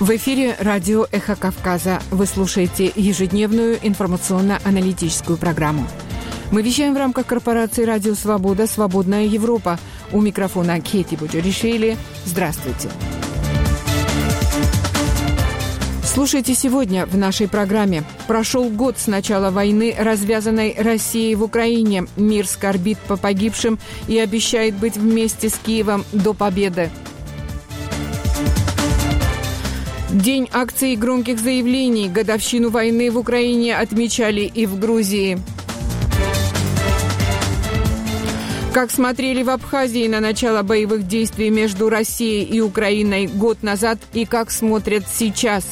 В эфире радио «Эхо Кавказа». Вы слушаете ежедневную информационно-аналитическую программу. Мы вещаем в рамках корпорации «Радио Свобода. Свободная Европа». У микрофона Кети Буджаришвили. Здравствуйте. Слушайте сегодня в нашей программе. Прошел год с начала войны, развязанной Россией в Украине. Мир скорбит по погибшим и обещает быть вместе с Киевом до победы. День акций и громких заявлений. Годовщину войны в Украине отмечали и в Грузии. Как смотрели в Абхазии на начало боевых действий между Россией и Украиной год назад и как смотрят сейчас.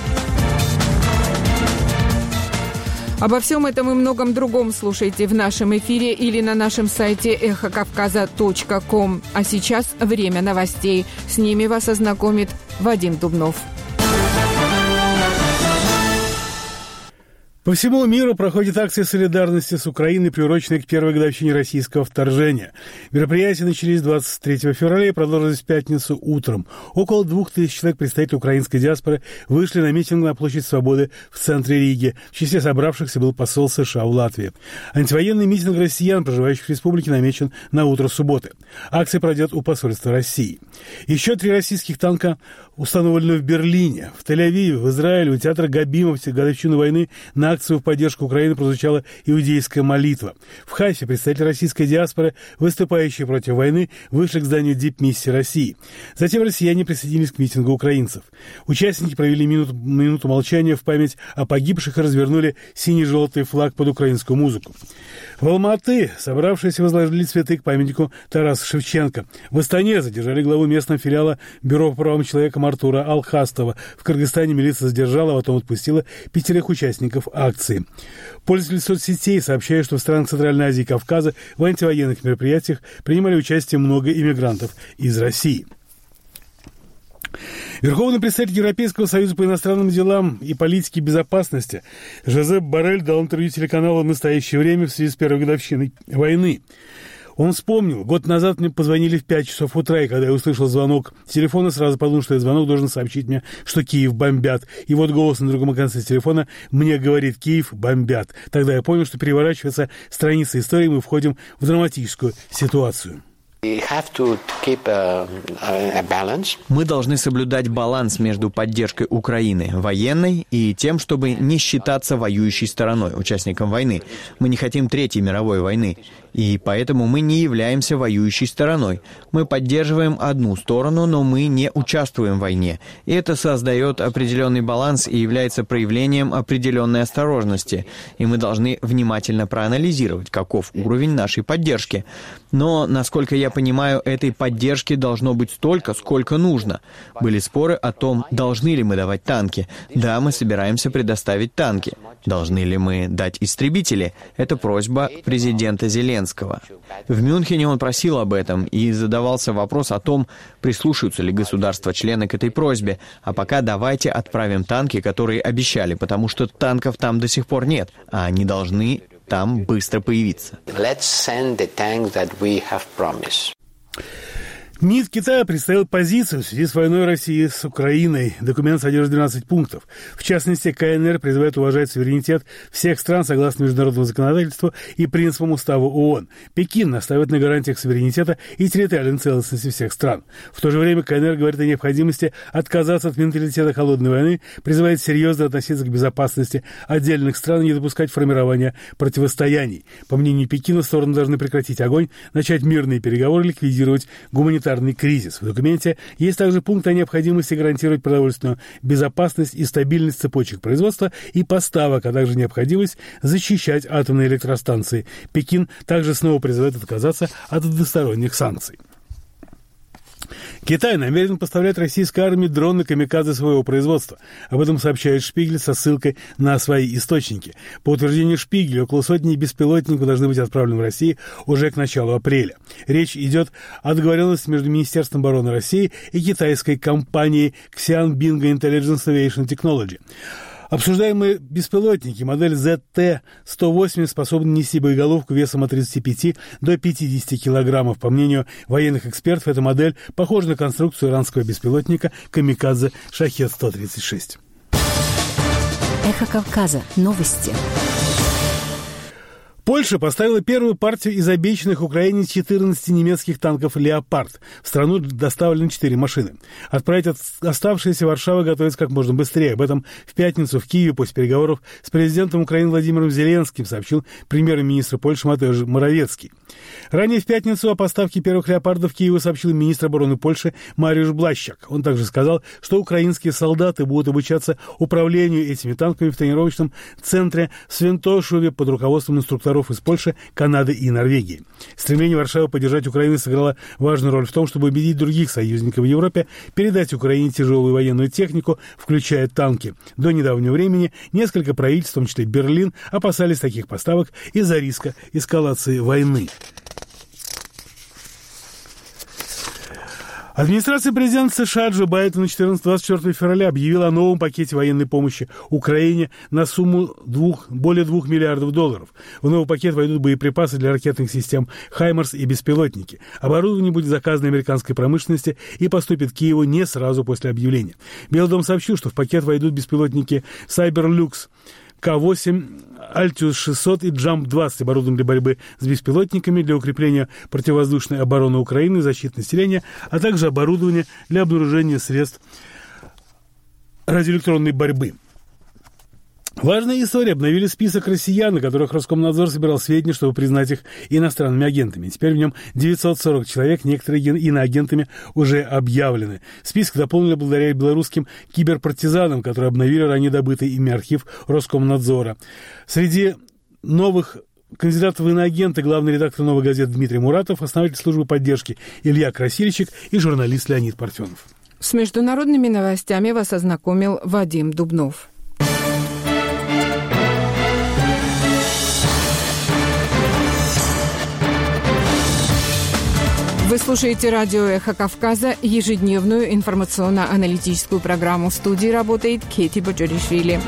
Обо всем этом и многом другом слушайте в нашем эфире или на нашем сайте эхокавказа.ком. А сейчас время новостей. С ними вас ознакомит Вадим Дубнов. По всему миру проходит акция солидарности с Украиной, приуроченная к первой годовщине российского вторжения. Мероприятия начались 23 февраля и продолжились в пятницу утром. Около 2000 человек, представителей украинской диаспоры, вышли на митинг на площадь Свободы в центре Риги. В числе собравшихся был посол США в Латвии. Антивоенный митинг россиян, проживающих в республике, намечен на утро субботы. Акция пройдет у посольства России. Еще 3 российских танка установлены в Берлине. В Тель-Авиве, в Израиле, у театра Габима в годовщину войны на акцию в поддержку Украины прозвучала иудейская молитва. В Хайфе представители российской диаспоры, выступающие против войны, вышли к зданию дипмиссии России. Затем россияне присоединились к митингу украинцев. Участники провели минуту молчания в память о погибших и развернули синий-желтый флаг под украинскую музыку. В Алма-Аты собравшиеся возложили цветы к памятнику Тараса Шевченко. В Астане задержали главу местного филиала Бюро по правам человека Артура Алхастова. В Кыргызстане милиция задержала, а потом отпустила 5 участников акции. Пользователи соцсетей сообщают, что в странах Центральной Азии и Кавказа в антивоенных мероприятиях принимали участие много иммигрантов из России. Верховный представитель Европейского союза по иностранным делам и политике безопасности Жозеп Боррель дал интервью телеканалу «Настоящее время» в связи с первой годовщиной войны. Он вспомнил, год назад мне позвонили в 5 часов утра, и когда я услышал звонок телефона, сразу подумал, что этот звонок должен сообщить мне, что Киев бомбят. И вот голос на другом конце телефона мне говорит: Киев бомбят. Тогда я понял, что переворачивается страница истории, мы входим в драматическую ситуацию. Мы должны соблюдать баланс между поддержкой Украины военной и тем, чтобы не считаться воюющей стороной, участником войны. Мы не хотим Третьей мировой войны, и поэтому мы не являемся воюющей стороной. Мы поддерживаем одну сторону, но мы не участвуем в войне. И это создает определенный баланс и является проявлением определенной осторожности. И мы должны внимательно проанализировать, каков уровень нашей поддержки. Но, насколько я понимаю, этой поддержки должно быть столько, сколько нужно. Были споры о том, должны ли мы давать танки. Да, мы собираемся предоставить танки. Должны ли мы дать истребители? Это просьба президента Зеленского. В Мюнхене он просил об этом и задавался вопрос о том, прислушаются ли государства-члены к этой просьбе. А пока давайте отправим танки, которые обещали, потому что танков там до сих пор нет, а они должны там быстро появиться. МИД Китая представил позицию в связи с войной России с Украиной. Документ содержит 12 пунктов. В частности, КНР призывает уважать суверенитет всех стран согласно международному законодательству и принципам Устава ООН. Пекин настаивает на гарантиях суверенитета и территориальной целостности всех стран. В то же время КНР говорит о необходимости отказаться от менталитета холодной войны, призывает серьезно относиться к безопасности отдельных стран и не допускать формирования противостояний. По мнению Пекина, стороны должны прекратить огонь, начать мирные переговоры, ликвидировать гуманитарный кризис. В документе есть также пункт о необходимости гарантировать продовольственную безопасность и стабильность цепочек производства и поставок, а также необходимость защищать атомные электростанции. Пекин также снова призывает отказаться от односторонних санкций. Китай намерен поставлять российской армии дроны камикадзе своего производства. Об этом сообщает Шпигель со ссылкой на свои источники. По утверждению Шпигеля, около сотни беспилотников должны быть отправлены в Россию уже к началу апреля. Речь идет о договоренности между Министерством обороны России и китайской компанией Xi'an Bingo Intelligence Aviation Technology. Обсуждаемые беспилотники модель ZT-108 способны нести боеголовку весом от 35 до 50 килограммов. По мнению военных экспертов, эта модель похожа на конструкцию иранского беспилотника «Камикадзе Шахед-136». Эхо Кавказа. Новости. Польша поставила первую партию из обещанных Украине 14 немецких танков «Леопард». В страну доставлены 4 машины. Отправить оставшиеся Варшава готовится как можно быстрее. Об этом в пятницу в Киеве после переговоров с президентом Украины Владимиром Зеленским сообщил премьер-министр Польши Матеуш Моравецкий. Ранее в пятницу о поставке первых «Леопардов» Киеву сообщил министр обороны Польши Мариуш Блащак. Он также сказал, что украинские солдаты будут обучаться управлению этими танками в тренировочном центре в Свинтошове под руководством инструкторов из Польши, Канады и Норвегии. Стремление Варшавы поддержать Украину сыграло важную роль в том, чтобы убедить других союзников в Европе передать Украине тяжелую военную технику, включая танки. До недавнего времени несколько правительств, в том числе Берлин, опасались таких поставок из-за риска эскалации войны. Администрация президента США Джо Байдена 24 февраля объявила о новом пакете военной помощи Украине на сумму более $2 миллиардов. В новый пакет войдут боеприпасы для ракетных систем «Хаймарс» и беспилотники. Оборудование будет заказано американской промышленности и поступит к Киеву не сразу после объявления. Белый дом сообщил, что в пакет войдут беспилотники «Cyberlux», К-8, Altius-600 и Jump-20, оборудованы для борьбы с беспилотниками, для укрепления противовоздушной обороны Украины и защиты населения, а также оборудование для обнаружения средств радиоэлектронной борьбы. Важная история. Обновили список россиян, на которых Роскомнадзор собирал сведения, чтобы признать их иностранными агентами. Теперь в нем 940 человек, некоторые иноагентами уже объявлены. Список дополнили благодаря белорусским киберпартизанам, которые обновили ранее добытый ими архив Роскомнадзора. Среди новых кандидатов в иноагенты главный редактор «Новой газеты» Дмитрий Муратов, основатель службы поддержки Илья Красильщик и журналист Леонид Парфенов. С международными новостями вас ознакомил Вадим Дубнов. Вы слушаете радио «Эхо Кавказа», ежедневную информационно-аналитическую программу. В студии работает Кети Боджоришвили.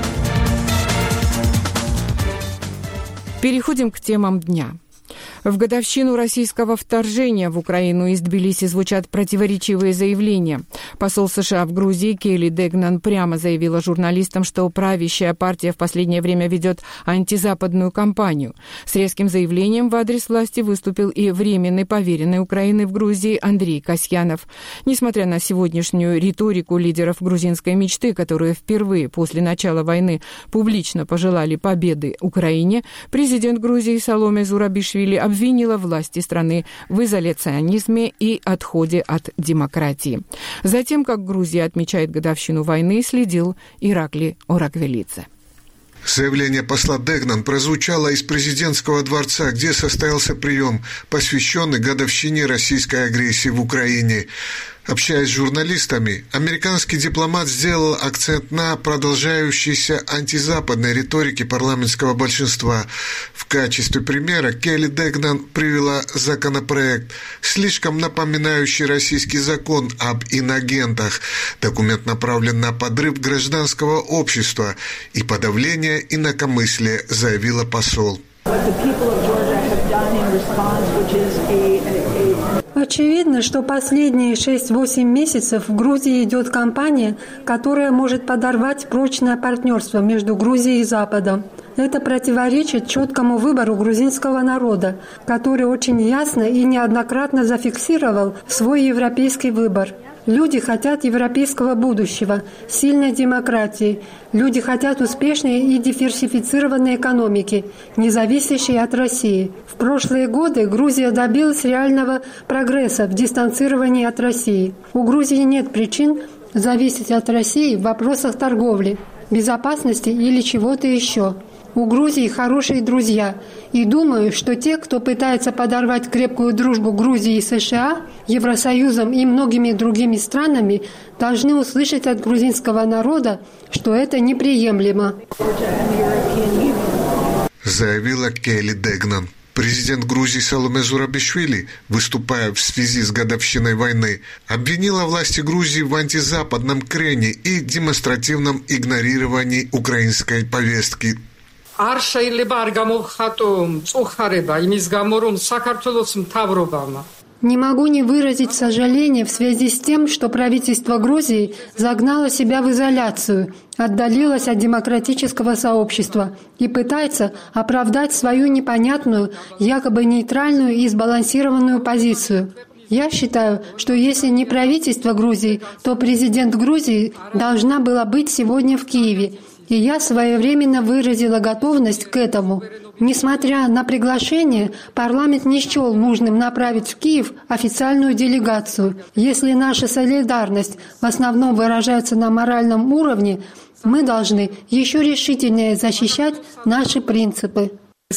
Переходим к темам дня. В годовщину российского вторжения в Украину из Тбилиси звучат противоречивые заявления. Посол США в Грузии Келли Дегнан прямо заявила журналистам, что правящая партия в последнее время ведет антизападную кампанию. С резким заявлением в адрес власти выступил и временный поверенный Украины в Грузии Андрей Касьянов. Несмотря на сегодняшнюю риторику лидеров грузинской мечты, которые впервые после начала войны публично пожелали победы Украине, президент Грузии Саломе Зурабишвили обвинила власти страны в изоляционизме и отходе от демократии. Затем, как Грузия отмечает годовщину войны, следил Иракли Ораквелидзе. Заявление посла Дегнан прозвучало из президентского дворца, где состоялся прием, посвященный годовщине российской агрессии в Украине. Общаясь с журналистами, американский дипломат сделал акцент на продолжающейся антизападной риторике парламентского большинства. В качестве примера Келли Дегнан привела законопроект, слишком напоминающий российский закон об инагентах. Документ направлен на подрыв гражданского общества и подавление инакомыслия, заявила посол. Очевидно, что последние 6-8 месяцев в Грузии идет кампания, которая может подорвать прочное партнерство между Грузией и Западом. Это противоречит четкому выбору грузинского народа, который очень ясно и неоднократно зафиксировал свой европейский выбор. Люди хотят европейского будущего, сильной демократии. Люди хотят успешной и диверсифицированной экономики, не зависящей от России. В прошлые годы Грузия добилась реального прогресса в дистанцировании от России. У Грузии нет причин зависеть от России в вопросах торговли, безопасности или чего-то еще. У Грузии хорошие друзья. И думаю, что те, кто пытается подорвать крепкую дружбу Грузии и США, Евросоюзом и многими другими странами, должны услышать от грузинского народа, что это неприемлемо. Заявила Келли Дегнан. Президент Грузии Саломе Зурабишвили, выступая в связи с годовщиной войны, обвинила власти Грузии в антизападном крене и демонстративном игнорировании украинской повестки. Не могу не выразить сожаление в связи с тем, что правительство Грузии загнало себя в изоляцию, отдалилось от демократического сообщества и пытается оправдать свою непонятную, якобы нейтральную и сбалансированную позицию. Я считаю, что если не правительство Грузии, то президент Грузии должна была быть сегодня в Киеве, и я своевременно выразила готовность к этому. Несмотря на приглашение, парламент не счел нужным направить в Киев официальную делегацию. Если наша солидарность в основном выражается на моральном уровне, мы должны еще решительнее защищать наши принципы.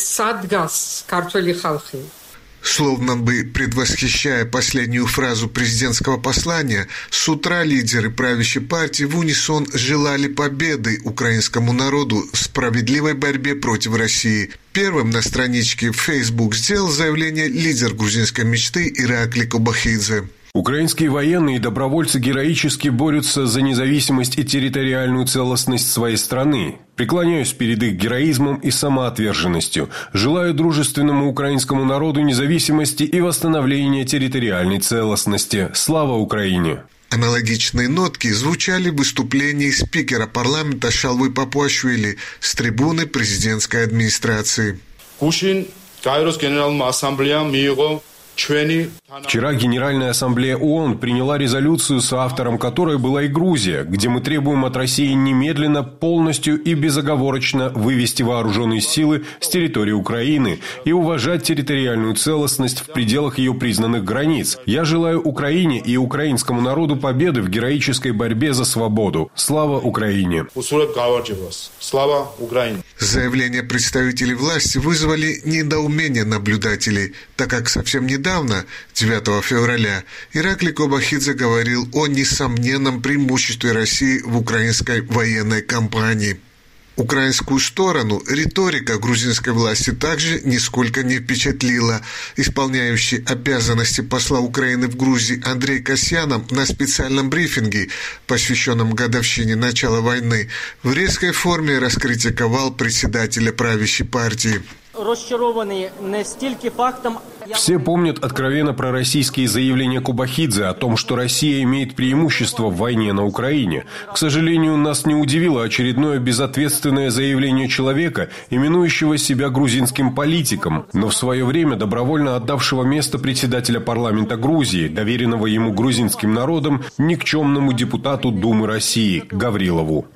Словно бы предвосхищая последнюю фразу президентского послания, с утра лидеры правящей партии в унисон желали победы украинскому народу в справедливой борьбе против России. Первым на страничке в Facebook сделал заявление лидер грузинской мечты Иракли Кобахидзе. Украинские военные и добровольцы героически борются за независимость и территориальную целостность своей страны. Преклоняюсь перед их героизмом и самоотверженностью. Желаю дружественному украинскому народу независимости и восстановления территориальной целостности. Слава Украине! Аналогичные нотки звучали в выступлении спикера парламента Шалвы Папуашвили с трибуны президентской администрации. Вчера Генеральная ассамблея ООН приняла резолюцию, соавтором которой была и Грузия, где мы требуем от России немедленно, полностью и безоговорочно вывести вооруженные силы с территории Украины и уважать территориальную целостность в пределах ее признанных границ. Я желаю Украине и украинскому народу победы в героической борьбе за свободу. Слава Украине! Слава Украине! Заявления представителей власти вызвали недоумение наблюдателей, так как совсем недавно, 9 февраля, Иракли Кобахидзе говорил о несомненном преимуществе России в украинской военной кампании. Украинскую сторону риторика грузинской власти также нисколько не впечатлила. Исполняющий обязанности посла Украины в Грузии Андрей Касьянов на специальном брифинге, посвященном годовщине начала войны, в резкой форме раскритиковал председателя правящей партии. Все помнят откровенно пророссийские заявления Кобахидзе о том, что Россия имеет преимущество в войне на Украине. К сожалению, нас не удивило очередное безответственное заявление человека, именующего себя грузинским политиком, но в свое время добровольно отдавшего место председателя парламента Грузии, доверенного ему грузинским народом, никчемному депутату Думы России Гаврилову.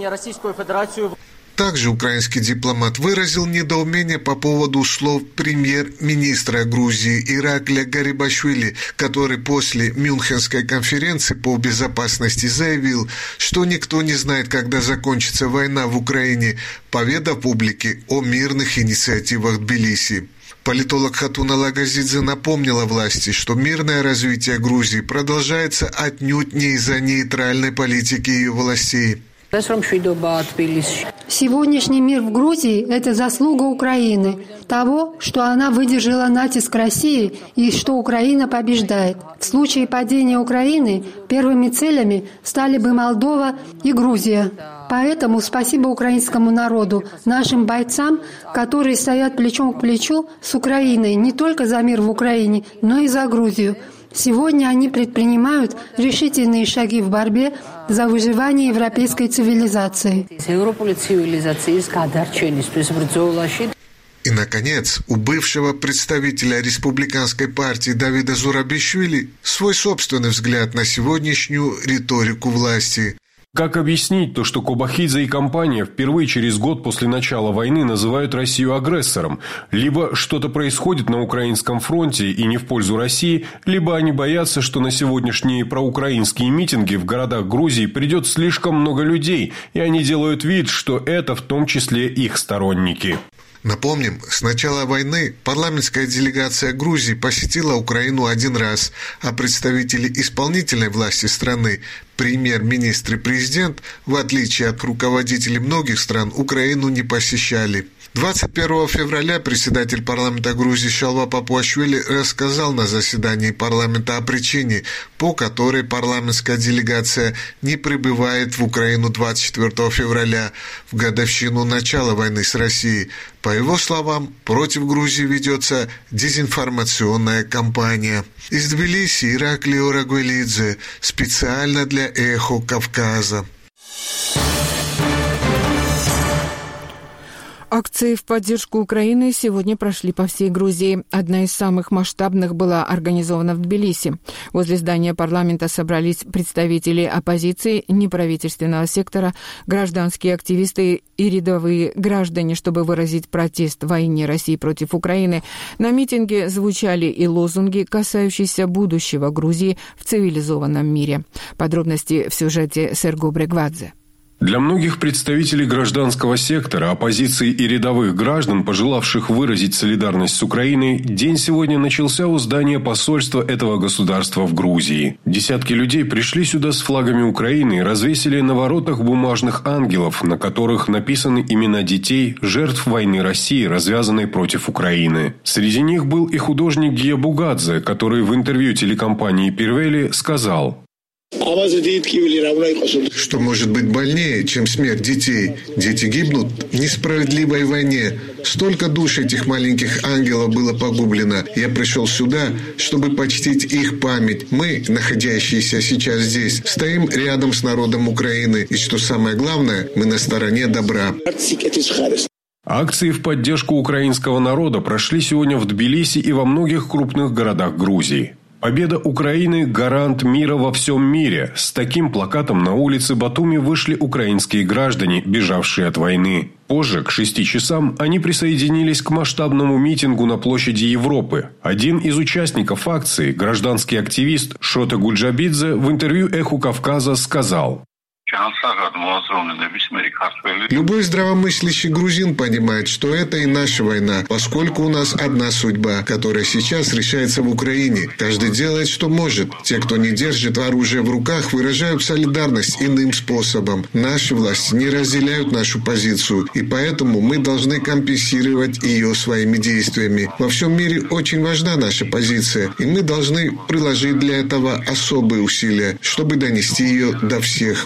Также украинский дипломат выразил недоумение по поводу слов премьер-министра Грузии Иракля Гарибашвили, который после Мюнхенской конференции по безопасности заявил, что никто не знает, когда закончится война в Украине, поведав публике о мирных инициативах Тбилиси. Политолог Хатуна Лагазидзе напомнила власти, что мирное развитие Грузии продолжается отнюдь не из-за нейтральной политики ее властей. Сегодняшний мир в Грузии – это заслуга Украины, того, что она выдержала натиск России и что Украина побеждает. В случае падения Украины первыми целями стали бы Молдова и Грузия. Поэтому спасибо украинскому народу, нашим бойцам, которые стоят плечом к плечу с Украиной не только за мир в Украине, но и за Грузию. Сегодня они предпринимают решительные шаги в борьбе за выживание европейской цивилизации. И, наконец, у бывшего представителя республиканской партии Давида Зурабишвили свой собственный взгляд на сегодняшнюю риторику власти. Как объяснить то, что Кобахидзе и компания впервые через год после начала войны называют Россию агрессором? Либо что-то происходит на украинском фронте и не в пользу России, либо они боятся, что на сегодняшние проукраинские митинги в городах Грузии придет слишком много людей, и они делают вид, что это в том числе их сторонники. Напомним, с начала войны парламентская делегация Грузии посетила Украину один раз, а представители исполнительной власти страны, премьер-министр и президент, в отличие от руководителей многих стран, Украину не посещали. 21 февраля председатель парламента Грузии Шалва Папуашвили рассказал на заседании парламента о причине, по которой парламентская делегация не прибывает в Украину 24 февраля, в годовщину начала войны с Россией. По его словам, против Грузии ведется дезинформационная кампания. Из Тбилиси Ираклий Орагвелидзе, специально для «Эхо Кавказа». Акции в поддержку Украины сегодня прошли по всей Грузии. Одна из самых масштабных была организована в Тбилиси. Возле здания парламента собрались представители оппозиции, неправительственного сектора, гражданские активисты и рядовые граждане, чтобы выразить протест войне России против Украины. На митинге звучали и лозунги, касающиеся будущего Грузии в цивилизованном мире. Подробности в сюжете Серго Брегвадзе. Для многих представителей гражданского сектора, оппозиции и рядовых граждан, пожелавших выразить солидарность с Украиной, день сегодня начался у здания посольства этого государства в Грузии. Десятки людей пришли сюда с флагами Украины и развесили на воротах бумажных ангелов, на которых написаны имена детей, жертв войны России, развязанной против Украины. Среди них был и художник Гия Бугадзе, который в интервью телекомпании «Пирвели» сказал: что может быть больнее, чем смерть детей? Дети гибнут в несправедливой войне. Столько душ этих маленьких ангелов было погублено. Я пришел сюда, чтобы почтить их память. Мы, находящиеся сейчас здесь, стоим рядом с народом Украины. И что самое главное, мы на стороне добра. Акции в поддержку украинского народа прошли сегодня в Тбилиси и во многих крупных городах Грузии. Победа Украины – гарант мира во всем мире. С таким плакатом на улице Батуми вышли украинские граждане, бежавшие от войны. Позже, к 6 часам, они присоединились к масштабному митингу на площади Европы. Один из участников акции, гражданский активист Шота Гульджабидзе, в интервью «Эху Кавказа» сказал: любой здравомыслящий грузин понимает, что это и наша война, поскольку у нас одна судьба, которая сейчас решается в Украине. Каждый делает, что может. Те, кто не держит оружие в руках, выражают солидарность иным способом. Наши власти не разделяют нашу позицию, и поэтому мы должны компенсировать ее своими действиями. Во всем мире очень важна наша позиция, и мы должны приложить для этого особые усилия, чтобы донести ее до всех.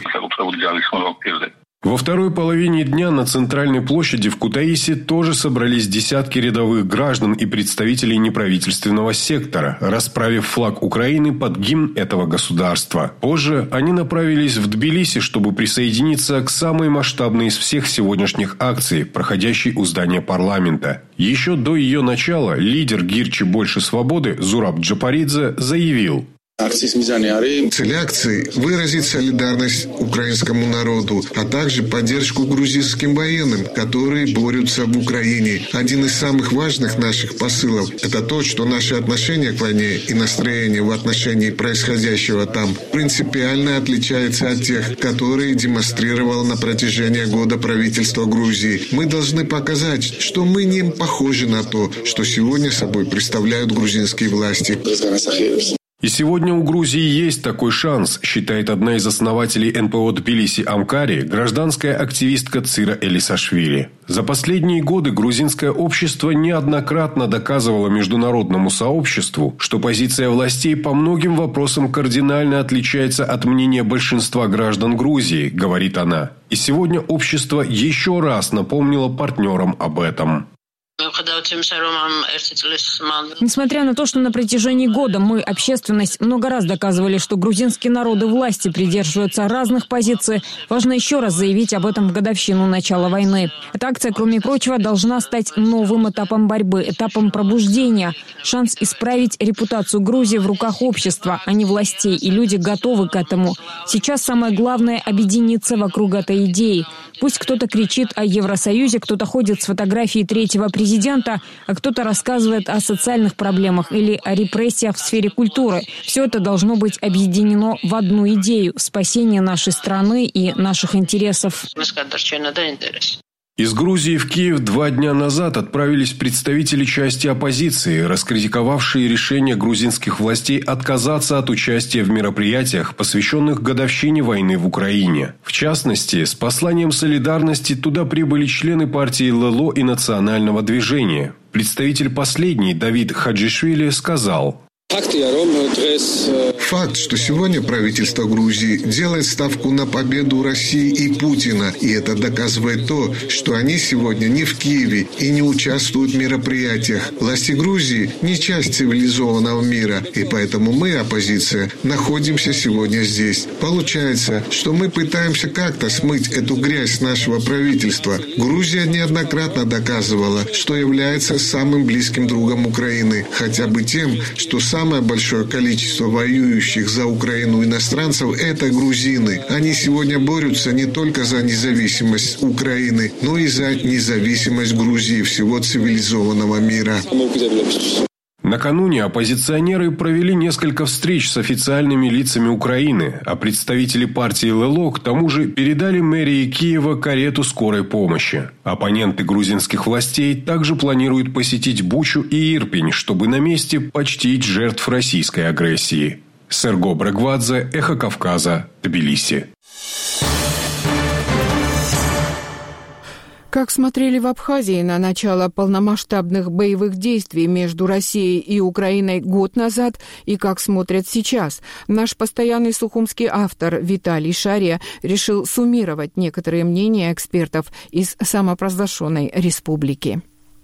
Во второй половине дня на центральной площади в Кутаиси тоже собрались десятки рядовых граждан и представителей неправительственного сектора, расправив флаг Украины под гимн этого государства. Позже они направились в Тбилиси, чтобы присоединиться к самой масштабной из всех сегодняшних акций, проходящей у здания парламента. Еще до ее начала лидер Гирчи «Больше свободы» Зураб Джапаридзе заявил: цель акции – выразить солидарность украинскому народу, а также поддержку грузинским военным, которые борются в Украине. Один из самых важных наших посылов – это то, что наши отношения к войне и настроение в отношении происходящего там принципиально отличается от тех, которые демонстрировало на протяжении года правительство Грузии. Мы должны показать, что мы не похожи на то, что сегодня собой представляют грузинские власти. И сегодня у Грузии есть такой шанс, считает одна из основателей НПО Тбилиси Амкари, гражданская активистка Цира Элисашвили. За последние годы грузинское общество неоднократно доказывало международному сообществу, что позиция властей по многим вопросам кардинально отличается от мнения большинства граждан Грузии, говорит она. И сегодня общество еще раз напомнило партнерам об этом. Несмотря на то, что на протяжении года мы, общественность, много раз доказывали, что грузинские народы власти придерживаются разных позиций, важно еще раз заявить об этом в годовщину начала войны. Эта акция, кроме прочего, должна стать новым этапом борьбы, этапом пробуждения, шанс исправить репутацию Грузии в руках общества, а не властей, и люди готовы к этому. Сейчас самое главное – объединиться вокруг этой идеи. Пусть кто-то кричит о Евросоюзе, кто-то ходит с фотографией третьего президента, а кто-то рассказывает о социальных проблемах или о репрессиях в сфере культуры. Все это должно быть объединено в одну идею – спасение нашей страны и наших интересов. Из Грузии в Киев 2 дня назад отправились представители части оппозиции, раскритиковавшие решение грузинских властей отказаться от участия в мероприятиях, посвященных годовщине войны в Украине. В частности, с посланием солидарности туда прибыли члены партии ЛЛО и национального движения. Представитель последней, Давид Хаджишвили, сказал: Факт, что сегодня правительство Грузии делает ставку на победу России и Путина, и это доказывает то, что они сегодня не в Киеве и не участвуют в мероприятиях. Власти Грузии не часть цивилизованного мира, и поэтому мы, оппозиция, находимся сегодня здесь. Получается, что мы пытаемся как-то смыть эту грязь с нашего правительства. Грузия неоднократно доказывала, что является самым близким другом Украины, хотя бы тем, что самое большое количество воюющих за Украину иностранцев – это грузины. Они сегодня борются не только за независимость Украины, но и за независимость Грузии, всего цивилизованного мира. Накануне оппозиционеры провели несколько встреч с официальными лицами Украины, а представители партии ЛЛО к тому же передали мэрии Киева карету скорой помощи. Оппоненты грузинских властей также планируют посетить Бучу и Ирпень, чтобы на месте почтить жертв российской агрессии. Серго Брегвадзе, Эхо Кавказа, Тбилиси. Как смотрели в Абхазии на начало полномасштабных боевых действий между Россией и Украиной год назад и как смотрят сейчас, наш постоянный сухумский автор Виталий Шария решил суммировать некоторые мнения экспертов из самопровозглашенной республики.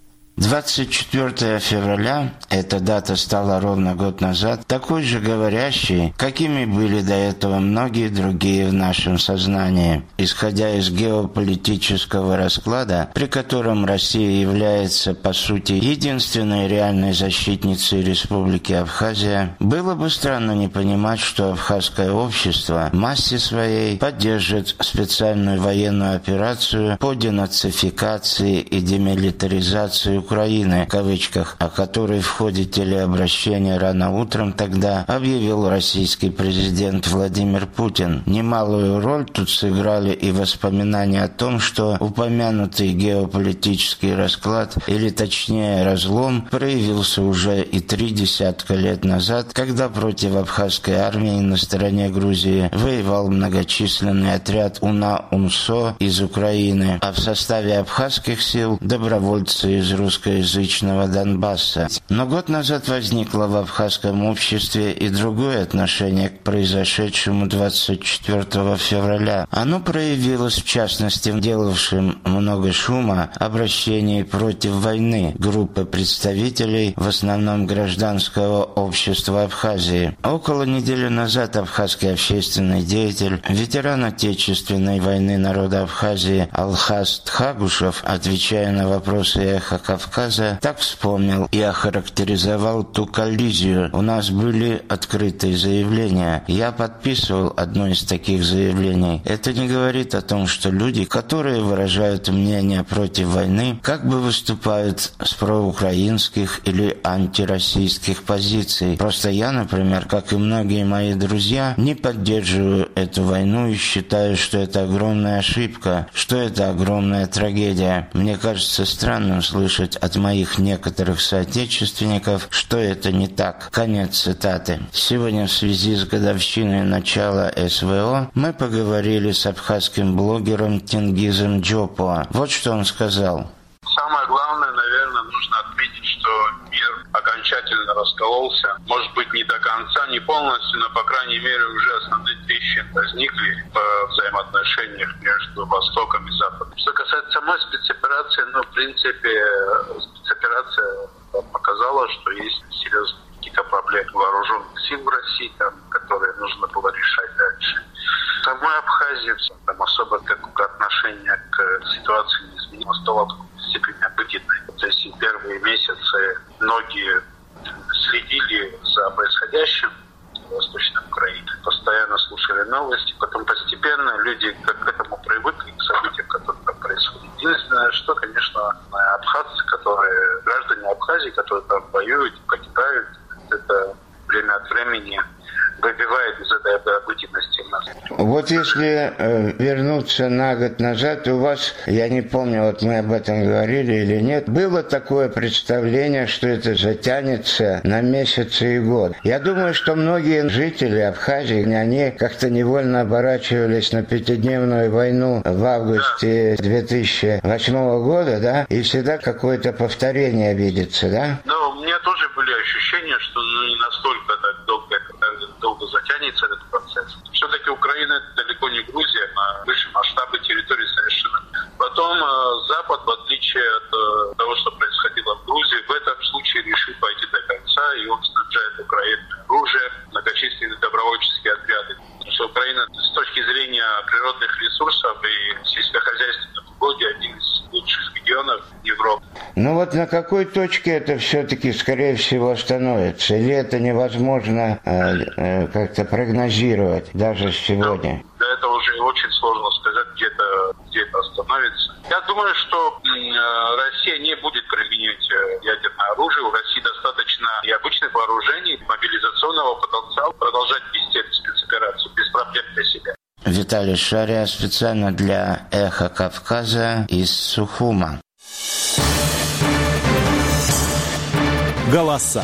24 февраля, эта дата стала ровно год назад, такой же говорящей, какими были до этого многие другие в нашем сознании. Исходя из геополитического расклада, при котором Россия является, по сути, единственной реальной защитницей Республики Абхазия, было бы странно не понимать, что абхазское общество в массе своей поддержит специальную военную операцию по денацификации и демилитаризации Украины, в кавычках, о которой в ходе телеобращения рано утром тогда объявил российский президент Владимир Путин. Немалую роль тут сыграли и воспоминания о том, что упомянутый геополитический расклад, или точнее разлом, проявился уже и 30 лет назад, когда против абхазской армии на стороне Грузии воевал многочисленный отряд УНА-УНСО из Украины, а в составе абхазских сил добровольцы из русскоязычного Донбасса. Но год назад возникло в абхазском обществе и другое отношение к произошедшему 24 февраля. Оно проявилось, в частности, делавшим много шума обращении против войны группы представителей, в основном гражданского общества Абхазии. Около недели назад абхазский общественный деятель, ветеран Отечественной войны народа Абхазии Алхаз Тхагушев, отвечая на вопросы «Эхо Кавказа», так вспомнил и охарактеризовал ту коллизию. У нас были открытые заявления. Я подписывал одно из таких заявлений. Это не говорит о том, что люди, которые выражают мнение против войны, как бы выступают с проукраинских или антироссийских позиций. Просто я, например, как и многие мои друзья, не поддерживаю эту войну и считаю, что это огромная ошибка, что это огромная трагедия. Мне кажется странным слышать от моих некоторых соотечественников, что это не так. Конец цитаты. Сегодня в связи с годовщиной начала СВО мы поговорили с абхазским блогером Тенгизом Джопо. Вот что он сказал. Самое главное, наверное, нужно отметить, что мир окончательно раскололся. Может быть, не до конца, не полностью, но, по крайней мере, уже основные вещи возникли в взаимоотношениях между Востоком и Западом. Что касается самой спецоперации, в принципе, спецоперация показала, что есть серьезные какие-то проблемы вооруженных сил в России, которые нужно было решать дальше. В самой Абхазии особо отношение к ситуации не изменилось, стало степенно обыденной. То есть в первые месяцы многие следили за происходящим в Восточной Украине, постоянно слушали новости, потом постепенно люди к этому привыкли, к событиям, которые там происходят. Единственное, что, конечно, абхазцы, граждане Абхазии, которые там воюют, погибают, это время от времени выбивает из этой обыденности нас. Вот если вернуться на год назад, у вас, я не помню, вот мы об этом говорили или нет, было такое представление, что это затянется на месяцы и год. Я думаю, что многие жители Абхазии, они как-то невольно оборачивались на пятидневную войну в августе 2008 года, да, и всегда какое-то повторение видится, да? Да, у меня тоже были ощущения, что не настолько так долго затянется этот процесс. Все-таки Украина это далеко не Грузия, на высшем масштабе территории совершенно. Потом Запад, в отличие от того, что происходило в Грузии, в этом случае решил пойти до конца, и он снабжает Украину оружием, многочисленные добровольческие отряды. Потому что Украина с точки зрения природных ресурсов и сельскохозяйственных угодий один из лучших регионов Европы. Ну вот на какой точке это все-таки, скорее всего, остановится? Или это невозможно как-то прогнозировать даже сегодня? Да, это уже очень сложно сказать, где это остановится. Я думаю, что Россия не будет применять ядерное оружие. У России достаточно и обычных вооружений, мобилизационного потенциала продолжать вести эту спецоперацию без проблем для себя. Виталий Шария специально для «Эхо Кавказа» из Сухума. Голоса.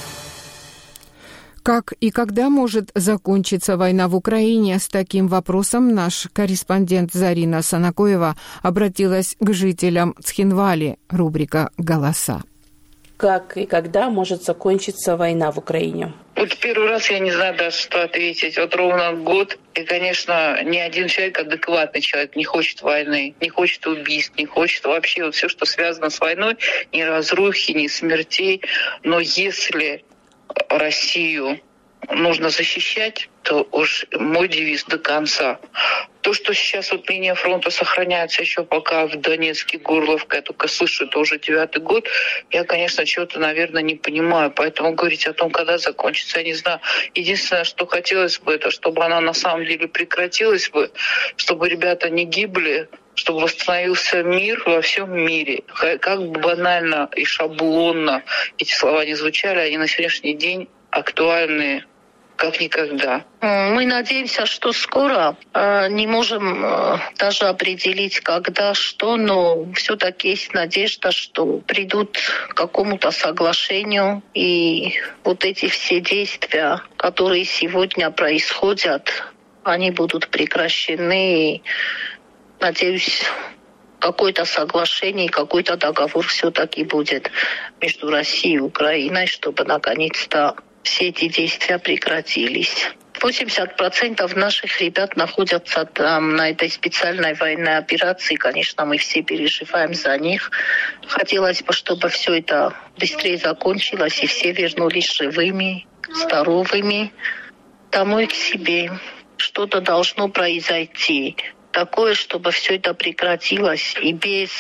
Как и когда может закончиться война в Украине? С таким вопросом наш корреспондент Зарина Санакоева обратилась к жителям Цхинвали. Рубрика «Голоса». Как и когда может закончиться война в Украине? Вот первый раз я не знаю даже, что ответить. Вот ровно год. И, конечно, ни один человек, адекватный человек, не хочет войны, не хочет убийств, не хочет вообще вот все, что связано с войной, ни разрухи, ни смертей. Но если Россию нужно защищать, то уж мой девиз до конца. То, что сейчас вот линия фронта сохраняется еще пока в Донецке, Горловка, я только слышу, это уже 9-й год, я, конечно, чего-то, наверное, не понимаю. Поэтому говорить о том, когда закончится, я не знаю. Единственное, что хотелось бы, это чтобы она на самом деле прекратилась бы, чтобы ребята не гибли, чтобы восстановился мир во всем мире. Как бы банально и шаблонно эти слова не звучали, они на сегодняшний день актуальны как никогда. Мы надеемся, что скоро. Не можем даже определить, когда, что, но все-таки есть надежда, что придут к какому-то соглашению. И вот эти все действия, которые сегодня происходят, они будут прекращены. И, надеюсь, какое-то соглашение, какой-то договор все-таки будет между Россией и Украиной, чтобы наконец-то все эти действия прекратились. 80% наших ребят находятся там на этой специальной военной операции. Конечно, мы все переживаем за них. Хотелось бы, чтобы все это быстрее закончилось и все вернулись живыми, здоровыми домой к себе. Что-то должно произойти такое, чтобы все это прекратилось и без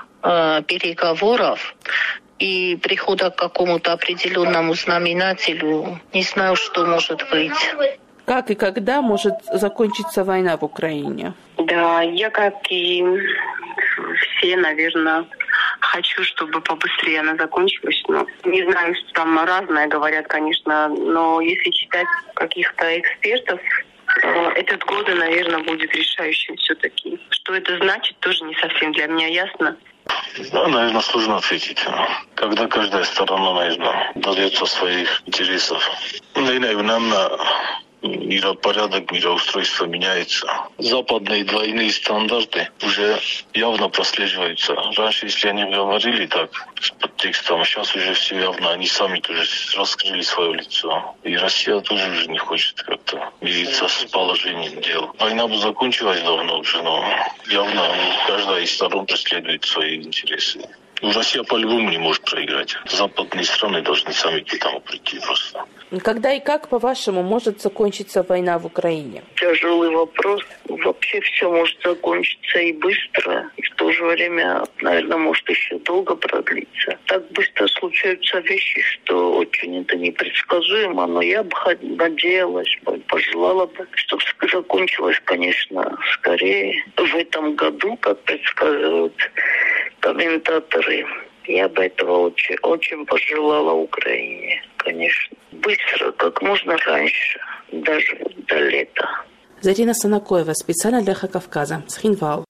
переговоров и прихода к какому-то определенному знаменателю. Не знаю, что может быть. Как и когда может закончиться война в Украине? Да, я, как и все, наверное, хочу, чтобы побыстрее она закончилась. Но не знаю, что там разное говорят, конечно, но если читать каких-то экспертов, этот год, наверное, будет решающим все-таки. Что это значит, тоже не совсем для меня ясно. Да, наверное, сложно ответить. Когда каждая сторона, наверное, добьется своих интересов. Наверное, миропорядок, мироустройство меняется. Западные двойные стандарты уже явно прослеживаются. Раньше, если они говорили так, с подтекстом, сейчас уже все явно, они сами тоже раскрыли свое лицо. И Россия тоже уже не хочет как-то мириться с положением дел. Война бы закончилась давно уже, но явно каждая из сторон преследует свои интересы. Россия по-любому не может проиграть. Западные страны должны сами к этому прийти просто. Когда и как, по-вашему, может закончиться война в Украине? Тяжелый вопрос. Вообще все может закончиться и быстро, и в то же время, наверное, может еще долго продлиться. Так быстро случаются вещи, что очень это непредсказуемо, но я бы надеялась, пожелала бы, чтобы закончилось, конечно, скорее в этом году, как предсказывают комментаторы. Я бы этого очень, очень пожелала Украине, конечно. Быстро, как можно раньше. доживут до лета. Зарина Санакоева, специально для «Эхо Кавказа», Цхинвал.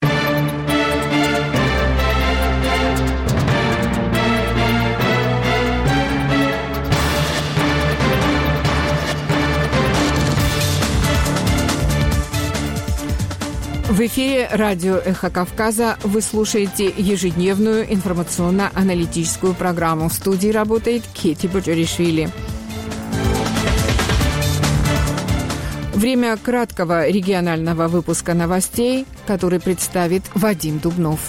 В эфире радио «Эхо Кавказа». Вы слушаете ежедневную информационно-аналитическую программу. В студии работает Кети Боджаришвили. Время краткого регионального выпуска новостей, который представит Вадим Дубнов.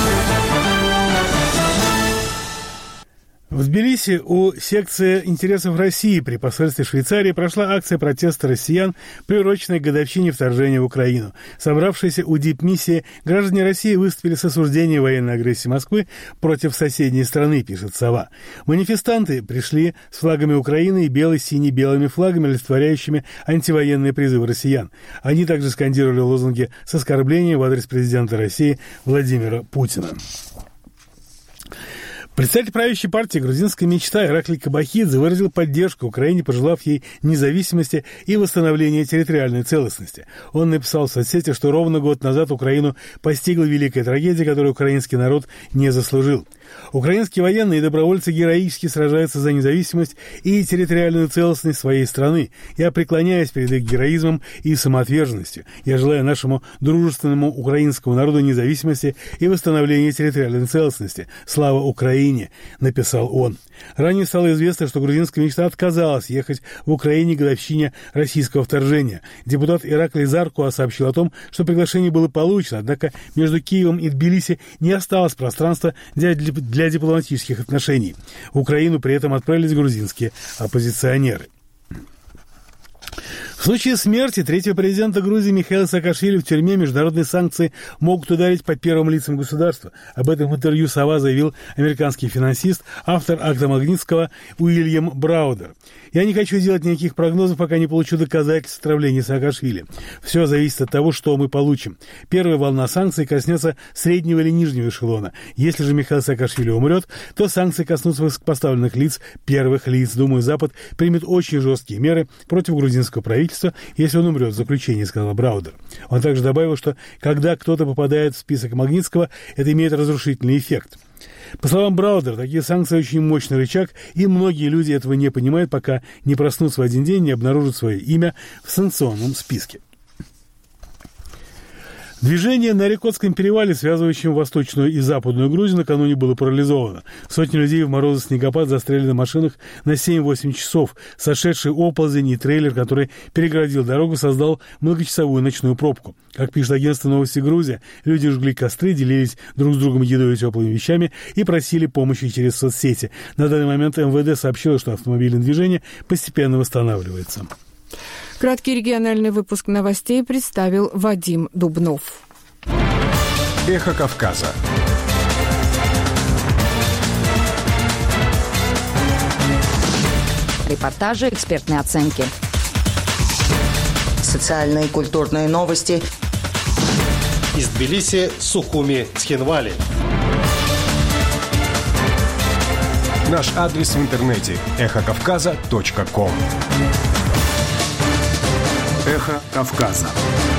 В Тбилиси у секции интересов России при посольстве Швейцарии прошла акция протеста россиян, приуроченная к годовщине вторжения в Украину. Собравшиеся у дипмиссии граждане России выступили с осуждением военной агрессии Москвы против соседней страны, пишет «Сова». Манифестанты пришли с флагами Украины и бело-сине-белыми флагами, олицетворяющими антивоенные призывы россиян. Они также скандировали лозунги с оскорблением в адрес президента России Владимира Путина. Представитель правящей партии «Грузинская мечта» Ираклий Кобахидзе выразил поддержку Украине, пожелав ей независимости и восстановления территориальной целостности. Он написал в соцсети, что ровно год назад Украину постигла великая трагедия, которую украинский народ не заслужил. Украинские военные и добровольцы героически сражаются за независимость и территориальную целостность своей страны. Я преклоняюсь перед их героизмом и самоотверженностью. Я желаю нашему дружественному украинскому народу независимости и восстановления территориальной целостности. Слава Украине, написал он. Ранее стало известно, что грузинская мечта отказалась ехать в Украине к годовщине российского вторжения. Депутат Ираклий Заркуа сообщил о том, что приглашение было получено, однако между Киевом и Тбилиси не осталось пространства для дипломатических отношений. В Украину при этом отправились грузинские оппозиционеры. В случае смерти третьего президента Грузии Михаила Саакашвили в тюрьме международные санкции могут ударить по первым лицам государства. Об этом в интервью «Сова» заявил американский финансист, автор акта Магнитского Уильям Браудер. «Я не хочу делать никаких прогнозов, пока не получу доказательств отравления Саакашвили. Все зависит от того, что мы получим. Первая волна санкций коснется среднего или нижнего эшелона. Если же Михаил Саакашвили умрет, то санкции коснутся высокопоставленных лиц, первых лиц. Думаю, Запад примет очень жесткие меры против грузинского правительства, если он умрет в заключении», сказал Браудер. Он также добавил, что когда кто-то попадает в список Магнитского, это имеет разрушительный эффект. По словам Браудера, такие санкции очень мощный рычаг, и многие люди этого не понимают, пока не проснутся в один день и не обнаружат свое имя в санкционном списке. Движение на Рекотском перевале, связывающем Восточную и Западную Грузию, накануне было парализовано. Сотни людей в морозный снегопад застряли на машинах на 7-8 часов. Сошедший оползень и трейлер, который перегородил дорогу, создал многочасовую ночную пробку. Как пишет агентство «Новости Грузия», люди жгли костры, делились друг с другом едой и теплыми вещами и просили помощи через соцсети. На данный момент МВД сообщило, что автомобильное движение постепенно восстанавливается. Краткий региональный выпуск новостей представил Вадим Дубнов. Эхо Кавказа. Репортажи, экспертные оценки. Социальные и культурные новости. Из Тбилиси, Сухуми, Цхинвали. Наш адрес в интернете – эхокавказа.ком. Эхо Кавказа.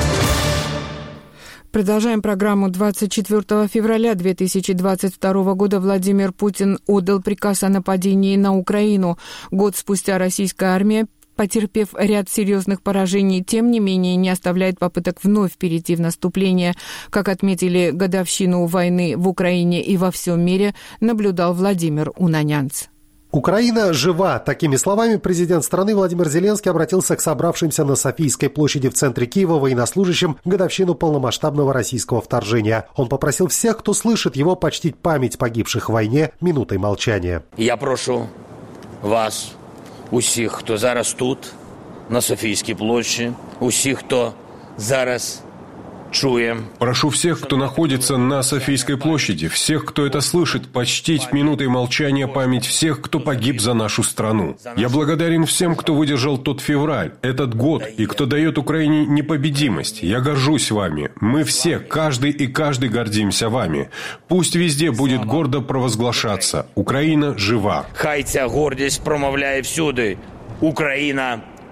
Продолжаем программу. 24 февраля 2022 года Владимир Путин отдал приказ о нападении на Украину. Год спустя российская армия, потерпев ряд серьезных поражений, тем не менее не оставляет попыток вновь перейти в наступление. Как отметили годовщину войны в Украине и во всем мире, наблюдал Владимир Унанянц. Украина жива. Такими словами президент страны Владимир Зеленский обратился к собравшимся на Софийской площади в центре Киева военнослужащим в годовщину полномасштабного российского вторжения. Он попросил всех, кто слышит его, почтить память погибших в войне минутой молчания. Я прошу вас, усіх, хто зараз тут, на Софійській площі, усіх, хто зараз чує. Прошу всех, кто находится на Софийской площади, всех, кто это слышит, почтить минутой молчания память всех, кто погиб за нашу страну. Я благодарен всем, кто выдержал тот февраль, этот год, и кто дает Украине непобедимость. Я горжусь вами. Мы все, каждый гордимся вами. Пусть везде будет гордо провозглашаться: Украина жива. Хай ця гордість промовляє всюди: Україна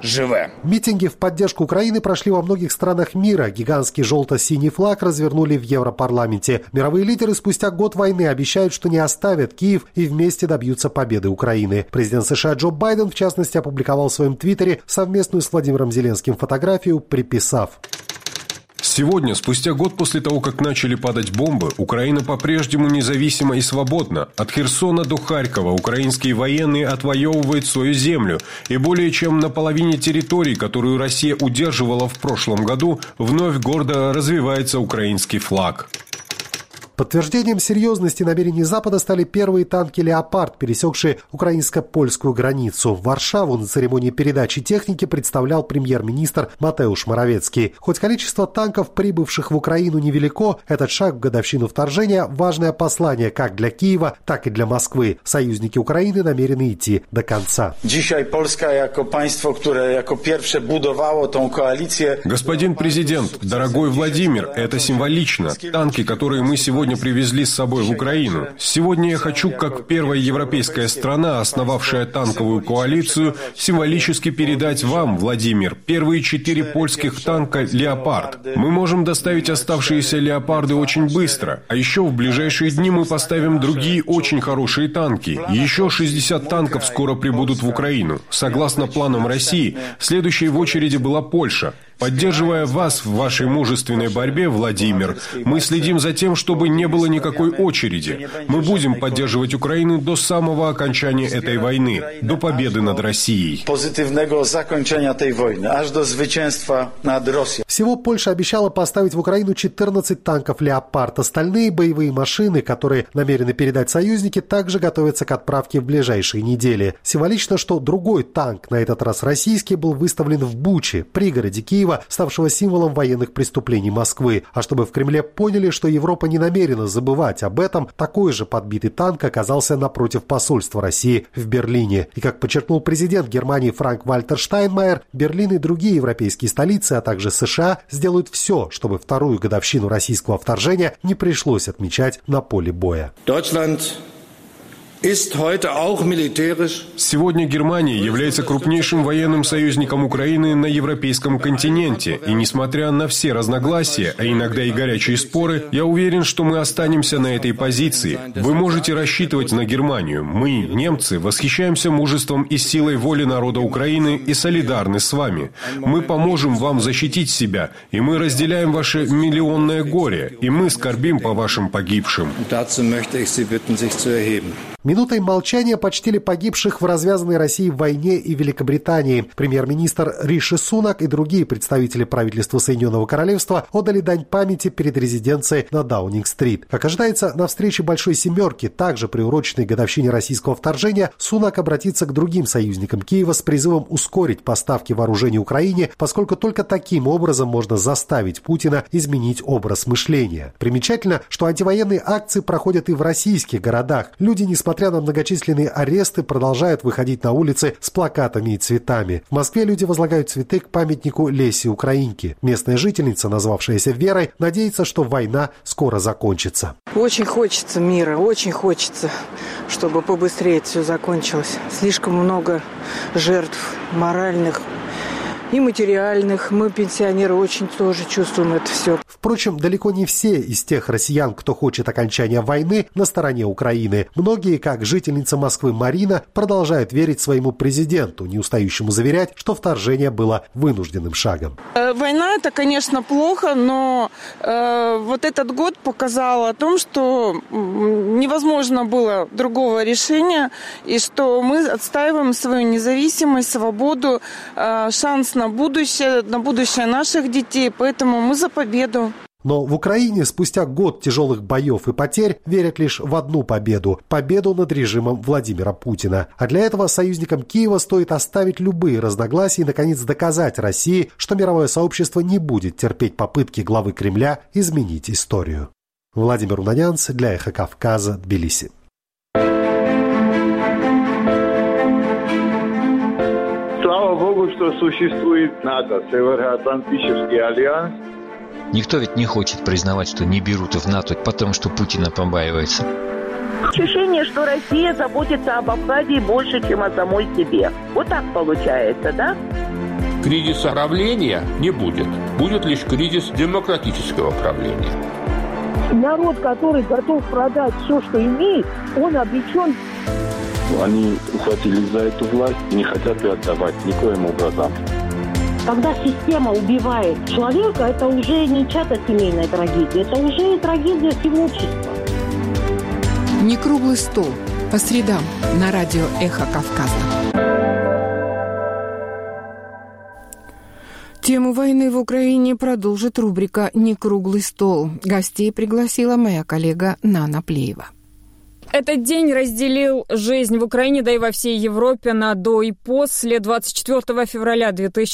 живе. Митинги в поддержку Украины прошли во многих странах мира. Гигантский желто-синий флаг развернули в Европарламенте. Мировые лидеры спустя год войны обещают, что не оставят Киев и вместе добьются победы Украины. Президент США Джо Байден, в частности, опубликовал в своем твиттере совместную с Владимиром Зеленским фотографию, приписав: Сегодня, спустя год после того, как начали падать бомбы, Украина по-прежнему независима и свободна. От Херсона до Харькова украинские военные отвоевывают свою землю. И более чем на половине территорий, которую Россия удерживала в прошлом году, вновь гордо развивается украинский флаг. Подтверждением серьезности намерений Запада стали первые танки «Леопард», пересекшие украинско-польскую границу. Варшаву на церемонии передачи техники представлял премьер-министр Матеуш Моровецкий. Хоть количество танков, прибывших в Украину, невелико, этот шаг в годовщину вторжения – важное послание как для Киева, так и для Москвы. Союзники Украины намерены идти до конца. Господин президент, дорогой Владимир, это символично. Танки, которые мы сегодня привезли с собой в Украину. Сегодня я хочу, как первая европейская страна, основавшая танковую коалицию, символически передать вам, Владимир, первые 4 польских танка «Леопард». Мы можем доставить оставшиеся «Леопарды» очень быстро. А еще в ближайшие дни мы поставим другие очень хорошие танки. Еще 60 танков скоро прибудут в Украину. Согласно планам России, следующей в очереди была Польша. Поддерживая вас в вашей мужественной борьбе, Владимир, мы следим за тем, чтобы не было никакой очереди. Мы будем поддерживать Украину до самого окончания этой войны, до победы над Россией. Всего Польша обещала поставить в Украину 14 танков «Леопард». Остальные боевые машины, которые намерены передать союзники, также готовятся к отправке в ближайшие недели. Символично, что другой танк, на этот раз российский, был выставлен в Буче, пригороде Киева, ставшего символом военных преступлений Москвы. А чтобы в Кремле поняли, что Европа не намерена забывать об этом, такой же подбитый танк оказался напротив посольства России в Берлине. И, как подчеркнул президент Германии Франк-Вальтер Штайнмайер, Берлин и другие европейские столицы, а также США, сделают все, чтобы вторую годовщину российского вторжения не пришлось отмечать на поле боя. Сегодня Германия является крупнейшим военным союзником Украины на европейском континенте. И несмотря на все разногласия, а иногда и горячие споры, я уверен, что мы останемся на этой позиции. Вы можете рассчитывать на Германию. Мы, немцы, восхищаемся мужеством и силой воли народа Украины и солидарны с вами. Мы поможем вам защитить себя, и мы разделяем ваше миллионное горе, и мы скорбим по вашим погибшим. Минутой молчания почтили погибших в развязанной России войне и Великобритании. Премьер-министр Риши Сунак и другие представители правительства Соединенного Королевства отдали дань памяти перед резиденцией на Даунинг-стрит. Как ожидается, на встрече Большой Семерки, также приуроченной годовщине российского вторжения, Сунак обратится к другим союзникам Киева с призывом ускорить поставки вооружений Украине, поскольку только таким образом можно заставить Путина изменить образ мышления. Примечательно, что антивоенные акции проходят и в российских городах. Люди, несмотря на многочисленные аресты, продолжают выходить на улицы с плакатами и цветами. В Москве люди возлагают цветы к памятнику Лесе Украинки. Местная жительница, назвавшаяся Верой, надеется, что война скоро закончится. Очень хочется мира, очень хочется, чтобы побыстрее все закончилось. Слишком много жертв моральных и материальных. Мы, пенсионеры, очень тоже чувствуем это все. Впрочем, далеко не все из тех россиян, кто хочет окончания войны, на стороне Украины. Многие, как жительница Москвы Марина, продолжают верить своему президенту, не устающему заверять, что вторжение было вынужденным шагом. Война – это, конечно, плохо, но вот этот год показал о том, что невозможно было другого решения, и что мы отстаиваем свою независимость, свободу, шанс на будущее наших детей, поэтому мы за победу. Но в Украине спустя год тяжелых боев и потерь верят лишь в одну победу – победу над режимом Владимира Путина. А для этого союзникам Киева стоит оставить любые разногласия и, наконец, доказать России, что мировое сообщество не будет терпеть попытки главы Кремля изменить историю. Владимир Унанянц для «Эхо Кавказа», Тбилиси. Слава Богу, что существует НАТО, Североатлантический альянс. Никто ведь не хочет признавать, что не берут в НАТО, потому что Путина побаивается. Ощущение, что Россия заботится об Абхазии больше, чем о самой себе. Вот так получается, да? Кризиса правления не будет. Будет лишь кризис демократического правления. Народ, который готов продать все, что имеет, он обречен. Они ухватились за эту власть и не хотят ее отдавать никоим образом. Когда система убивает человека, это уже не чья-то семейная трагедия, это уже трагедия всего общества. Не круглый стол. По средам на радио «Эхо Кавказа». Тему войны в Украине продолжит рубрика «Не круглый стол». Гостей пригласила моя коллега Нана Плеева. Этот день разделил жизнь в Украине, да и во всей Европе, на до и после. 24 февраля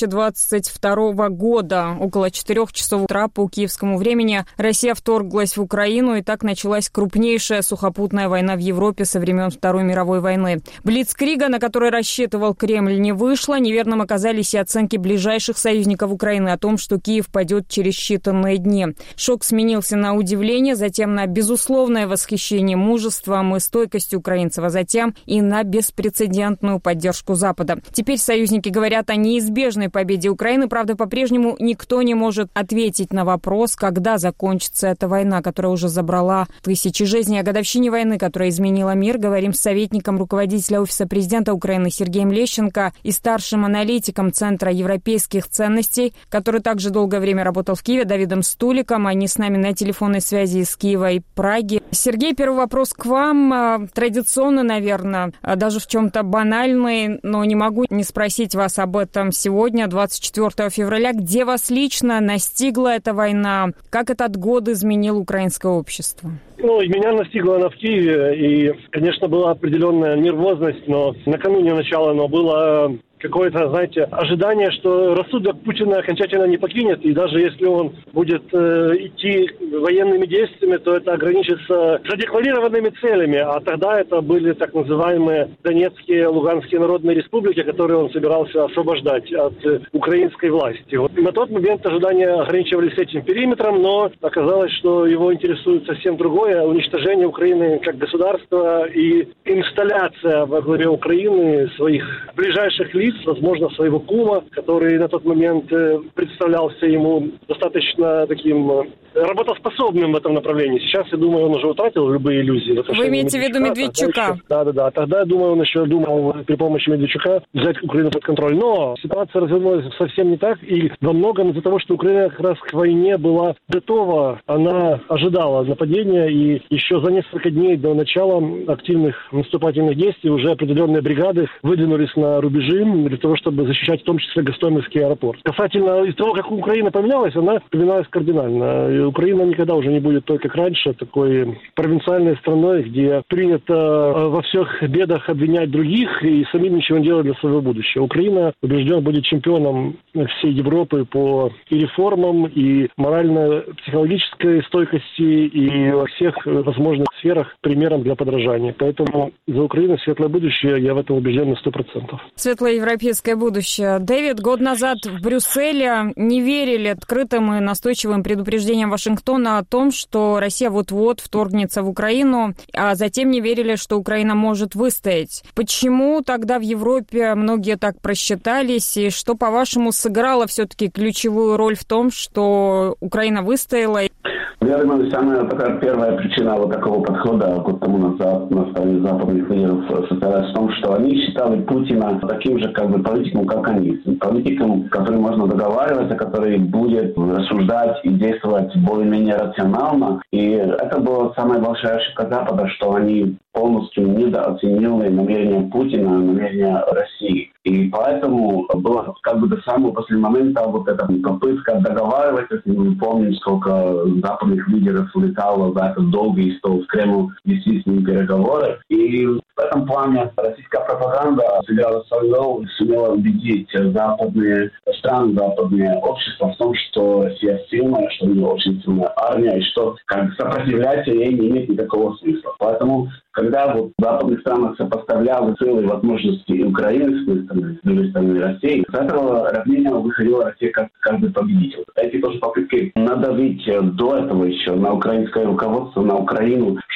2022 года, около 4 часов утра по киевскому времени, Россия вторглась в Украину, и так началась крупнейшая сухопутная война в Европе со времен Второй мировой войны. Блицкрига, на который рассчитывал Кремль, не вышло. Неверным оказались и оценки ближайших союзников Украины о том, что Киев падет через считанные дни. Шок сменился на удивление, затем на безусловное восхищение мужеством и стойкостью украинцев, а затем и на беспрецедентную поддержку Запада. Теперь союзники говорят о неизбежной победе Украины. Правда, по-прежнему никто не может ответить на вопрос, когда закончится эта война, которая уже забрала тысячи жизней. О годовщине войны, которая изменила мир, говорим с советником руководителя Офиса президента Украины Сергеем Лещенко и старшим аналитиком Центра европейских ценностей, который также долгое время работал в Киеве, Давидом Стуликом. Они с нами на телефонной связи из Киева и Праги. Сергей, первый вопрос к вам. Традиционно, наверное, даже в чем-то банальный, но не могу не спросить вас об этом сегодня, 24 февраля. Где вас лично настигла эта война? Как этот год изменил украинское общество? Меня настигла она в Киеве, и, конечно, была определенная нервозность, но накануне начала, было какое-то, ожидание, что рассудок Путина окончательно не покинет, и даже если он будет идти военными действиями, то это ограничится задекларированными целями, а тогда это были так называемые Донецкие, Луганские народные республики, которые он собирался освобождать от украинской власти. На тот момент ожидания ограничивались этим периметром, но оказалось, что его интересует совсем другое — уничтожение Украины как государства и инсталляция во главе Украины своих ближайших лиц, возможно, своего кума, который на тот момент представлялся ему достаточно таким работоспособным в этом направлении. Сейчас, я думаю, он уже утратил любые иллюзии. Вы имеете в виду Медведчука? Да. Тогда, я думаю, он еще думал при помощи Медведчука взять Украину под контроль. Но ситуация развернулась совсем не так, и во многом из-за того, что Украина как раз к войне была готова, она ожидала нападения, и еще за несколько дней до начала активных наступательных действий уже определенные бригады выдвинулись на рубежи для того, чтобы защищать в том числе Гостомельский аэропорт. Касательно того, как Украина поменялась, она поменялась кардинально. И Украина никогда уже не будет той, как раньше, такой провинциальной страной, где принято во всех бедах обвинять других и самим ничего не делать для своего будущего. Украина, убежден, будет чемпионом всей Европы по и реформам, и морально-психологической стойкости, и во всех возможных сферах примером для подражания. Поэтому за Украину светлое будущее, я в этом убежден на 100%. Светлое европейское будущее. Дэвид, год назад в Брюсселе не верили открытым и настойчивым предупреждениям Вашингтона о том, что Россия вот-вот вторгнется в Украину, а затем не верили, что Украина может выстоять. Почему тогда в Европе многие так просчитались, и что, по-вашему, сыграло все-таки ключевую роль в том, что Украина выстояла? Я думаю, самая такая первая причина вот такого подхода год тому назад на стороне западных лидеров состоялась в том, что они считали Путина таким же политиком, как они. Политиком, который можно договариваться, который будет рассуждать и действовать более-менее рационально. И это была самая большая ошибка Запада, что они полностью недооценили намерения Путина, намерения России. И поэтому было до самого после момента вот эта попытка договариваться. Мы помним, сколько западных лидеров летало за этот долгий стол в Кремль вести с ним переговоры. И в этом плане российская пропаганда сыграла свою роль и сумела убедить западные страны, западные общества в том, что Россия сильная, что у нее очень сильная армия, и что сопротивляться ей не имеет никакого смысла. Поэтому, когда в западных странах сопоставляли силы и возможности и Украины с другой стороны России, с этого равнения выходила Россия как бы победитель. Эти тоже попытки надавить до этого еще на украинское руководство, на Украину,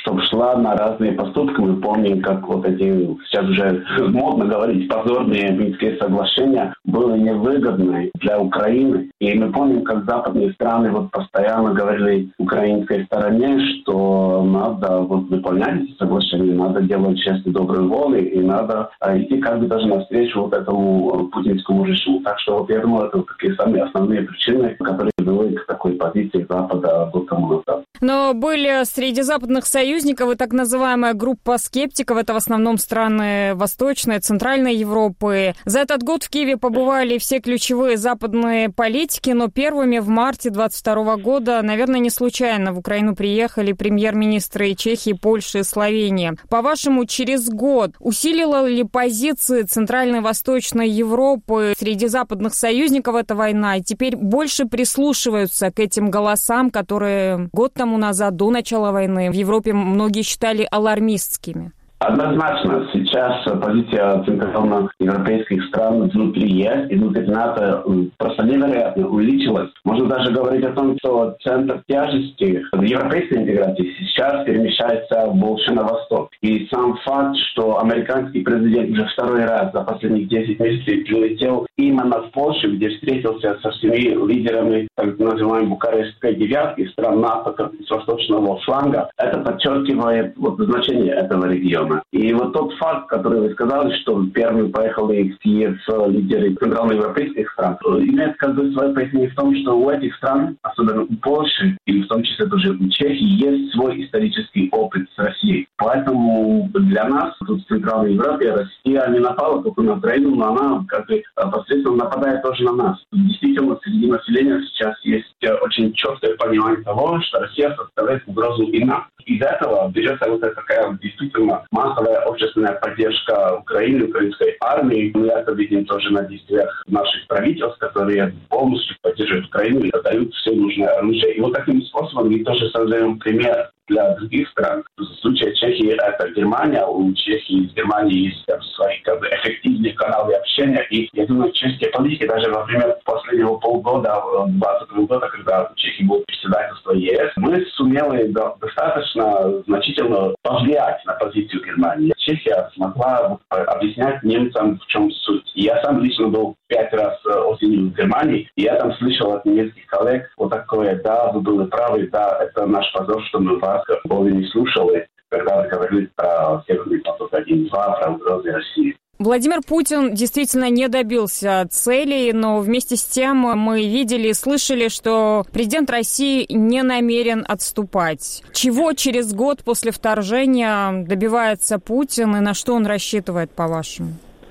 чтобы шла на разные поступки. Мы помним, как вот эти, сейчас уже модно говорить, позорные Минские соглашения были невыгодны для Украины. И мы помним, как западные страны вот постоянно говорили украинской стороне, что надо вот выполнять эти соглашения, надо делать жесты доброй воли, и надо идти как бы даже навстречу вот этому путинскому режиму. Так что вот я думаю, это такие самые основные причины, которые привели к такой позиции Запада год тому назад. Но были среди западных союзников и так называемая группа скептиков, это в основном страны Восточной, Центральной Европы. За этот год в Киеве побывали все ключевые западные политики, но первыми в марте 2022 года, наверное, не случайно в Украину приехали премьер-министры Чехии, Польши и Словении. По-вашему, через год усилила ли позиции Центральной и Восточной Европы среди западных союзников эта война? И теперь больше прислушиваются к этим голосам, которые год тому назад, до начала войны, в Европе многие считали алармистскими? Однозначно, сейчас позиция центральноевропейских стран внутри ЕС и внутри НАТО просто невероятно увеличилась. Можно даже говорить о том, что центр тяжести европейской интеграции сейчас перемещается больше на восток. И сам факт, что американский президент уже второй раз за последних 10 месяцев прилетел именно в Польшу, где встретился со всеми лидерами так называемой Бухарестской девятки, стран НАТО с восточного фланга, это подчеркивает вот значение этого региона. И вот тот факт, который вы сказали, что первыми поехали в Киев лидеры центральноевропейских стран, имеет как бы свое пояснение в том, что у этих стран, особенно у Польши, и в том числе тоже у Чехии, есть свой исторический опыт с Россией. Поэтому для нас тут в Центральной Европе Россия не напала только на Украину, но она как бы посредственно нападает тоже на нас. Действительно, среди населения сейчас есть очень четкое понимание того, что Россия составляет угрозу и нам. Из этого берется вот такая действительно массовая общественная поддержка Украины, украинской армии. Мы это видим тоже на действиях наших правительств, которые полностью поддерживают Украину и дают все нужное оружие. И вот таким способом мы тоже создаем пример для других стран. В случае Чехии это Германия. У Чехии с Германией есть свои как бы эффективные каналы общения. И я думаю, чешские политики даже во время последнего полгода, 2020 года, когда Чехия будет председательство ЕС, мы сумели достаточно значительно повлиять на позицию Германии. Чехия смогла объяснять немцам, в чем суть. И я сам лично был 5 раз осенью в Германии, и я там слышал от немецких коллег вот такое: да, вы были правы, да, это наш позор, что мы вас более не слушали, когда вы говорили про Северный поток-1-2, про угрозы России. Владимир Путин действительно не добился целей, но вместе с тем мы видели и слышали, что президент России не намерен отступать. Чего через год после вторжения добивается Путин и на что он рассчитывает, по-вашему?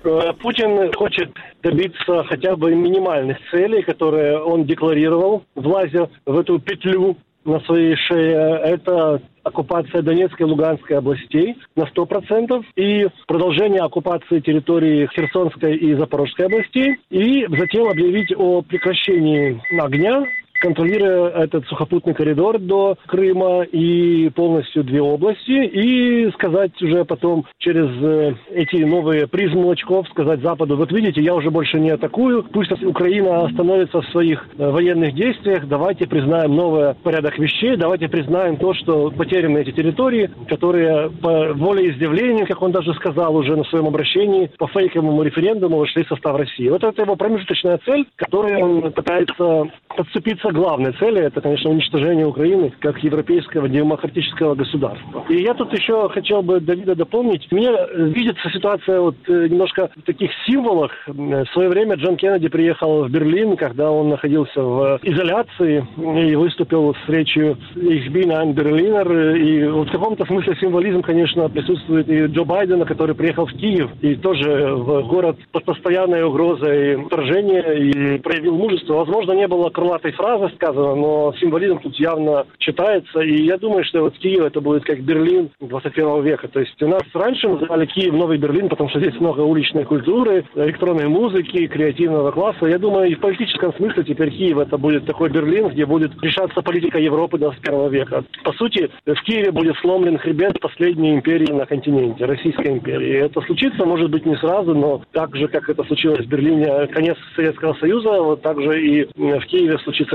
Путин хочет добиться хотя бы минимальных целей, которые он декларировал, влазя в эту петлю на своей шее. Это оккупация Донецкой и Луганской областей на 100% и продолжение оккупации территории Херсонской и Запорожской областей, и затем объявить о прекращении огня, контролируя этот сухопутный коридор до Крыма и полностью 2 области, и сказать уже потом через эти новые призмы очков, сказать Западу: вот видите, я уже больше не атакую, пусть Украина остановится в своих военных действиях, давайте признаем новый порядок вещей, давайте признаем то, что потеряны эти территории, которые по волеизъявлению, как он даже сказал уже на своем обращении, по фейковому референдуму вошли в состав России. Вот это его промежуточная цель, которой он пытается подступиться к главной цели. Это, конечно, уничтожение Украины как европейского демократического государства. И я тут еще хотел бы Давида дополнить. Мне видится ситуация вот немножко в таких символах. В свое время Джон Кеннеди приехал в Берлин, когда он находился в изоляции и выступил с речью «Ich bin ein Berliner». И вот в каком-то смысле символизм, конечно, присутствует и Джо Байдена, который приехал в Киев и тоже в город под постоянной угрозой вторжения и проявил мужество. Возможно, не было крылатой фразы сказано, но символизм тут явно читается. И я думаю, что вот Киев это будет как Берлин 21 века. То есть у нас раньше называли Киев Новый Берлин, потому что здесь много уличной культуры, электронной музыки, креативного класса. Я думаю, и в политическом смысле теперь Киев это будет такой Берлин, где будет решаться политика Европы 21 века. По сути, в Киеве будет сломлен хребет последней империи на континенте, Российской империи. И это случится, может быть, не сразу, но так же, как это случилось в Берлине, конец Советского Союза, вот так же и в Киеве случится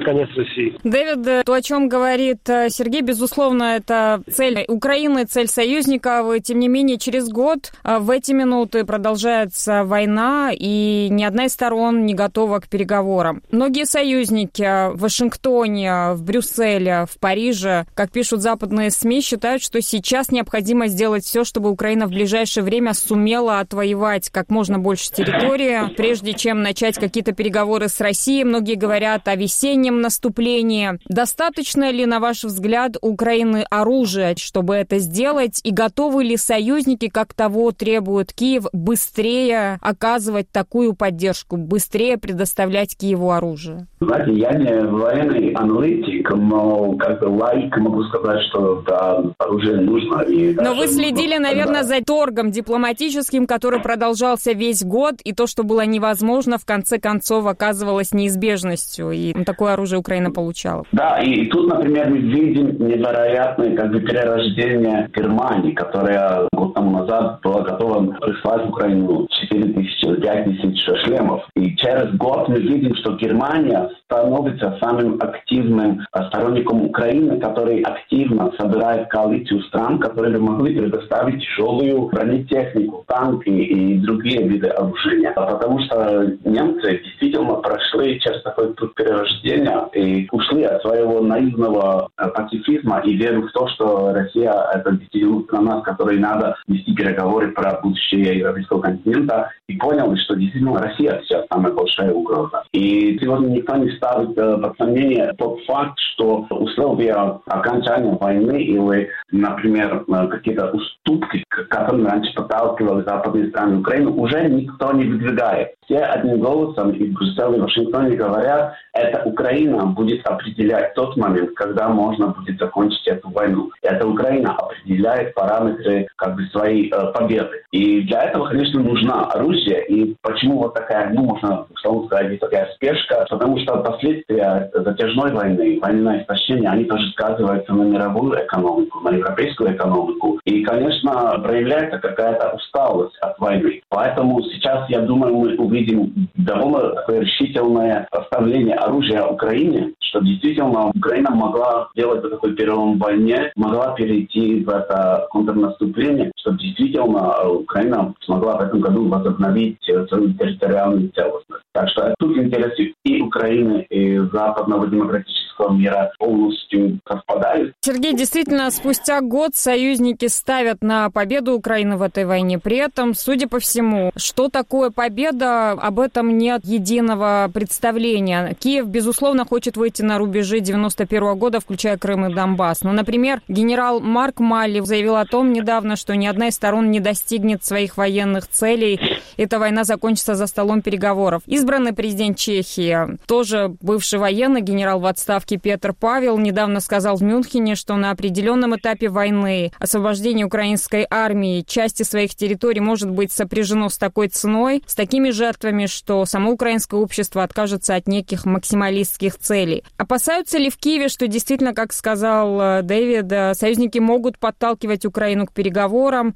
конец России. Дэвид, то, о чем говорит Сергей, безусловно, это цель Украины, цель союзников. Тем не менее, через год в эти минуты продолжается война, и ни одна из сторон не готова к переговорам. Многие союзники в Вашингтоне, в Брюсселе, в Париже, как пишут западные СМИ, считают, что сейчас необходимо сделать все, чтобы Украина в ближайшее время сумела отвоевать как можно больше территории, прежде чем начать какие-то переговоры с Россией. Многие говорят о весеннем наступлении. Достаточно ли, на ваш взгляд, у Украины оружия, чтобы это сделать? И готовы ли союзники, как того требует Киев, быстрее оказывать такую поддержку, быстрее предоставлять Киеву оружие? Знаете, я не военный аналитик, но как бы лайк могу сказать, что да, оружие нужно. Но вы следили, наверное, за торгом дипломатическим, который продолжался весь год, и то, что было невозможно, в конце концов оказывалось неизбежностью, и такое оружие Украина получала. Да, и тут, например, мы видим невероятное перерождение Германии, которая год тому назад была готова прислать в Украину 4 тысячи или 5 тысяч шлемов. И через год мы видим, что Германия становится самым активным сторонником Украины, который активно собирает коалицию стран, которые бы могли предоставить тяжелую бронетехнику, танки и другие виды оружия. Потому что немцы действительно прошли через такой путь перерождения и ушли от своего наивного пацифизма и веры в то, что Россия – это действительно страна, с которой надо вести переговоры про будущее европейского континента, и поняли, что действительно Россия сейчас самая большая угроза. И сегодня никто не ставит под сомнение тот факт, что условия окончания войны или, например, какие-то уступки, к которым раньше подталкивали западные страны Украины, уже никто не выдвигает. Все одним голосом и в Брюсселе, и в Вашингтоне говорят, это Украина будет определять тот момент, когда можно будет закончить эту войну. Это Украина определяет параметры своей победы. И для этого, конечно, нужна оружие. И почему вот такая, можно условно сказать, такая спешка? Потому что последствия затяжной войны, военное истощение, они тоже сказываются на мировую экономику, на европейскую экономику. И, конечно, проявляется какая-то усталость от войны. Поэтому сейчас, я думаю, мы увидим довольно такое решительное поставление оружия Украине, что действительно Украина могла сделать такой перелом в войне, могла перейти в это контрнаступление, чтобы действительно Украина смогла в этом году возобновить свою территориальную целостность. Так что тут интересы и Украины, и западного демократического мира полностью совпадают. Сергей, действительно, спустя год союзники ставят на победу Украины в этой войне. При этом, судя по всему, что такое победа, об этом нет единого представления. Киев, безусловно, хочет выйти на рубежи 91 года, включая Крым и Донбасс. Но, например, генерал Марк Малли заявил о том недавно, что ни одна из сторон не достигнет своих военных целей. Эта война закончится за столом переговоров. Избранный президент Чехии, тоже бывший военный, генерал в отставке Петр Павел, недавно сказал в Мюнхене, что на определенном этапе войны освобождение украинской армии части своих территорий может быть сопряжено с такой ценой, с такими жертвами, что само украинское общество откажется от неких максималистских целей. Опасаются ли в Киеве, что действительно, как сказал Дэвид, союзники могут подталкивать Украину к переговорам?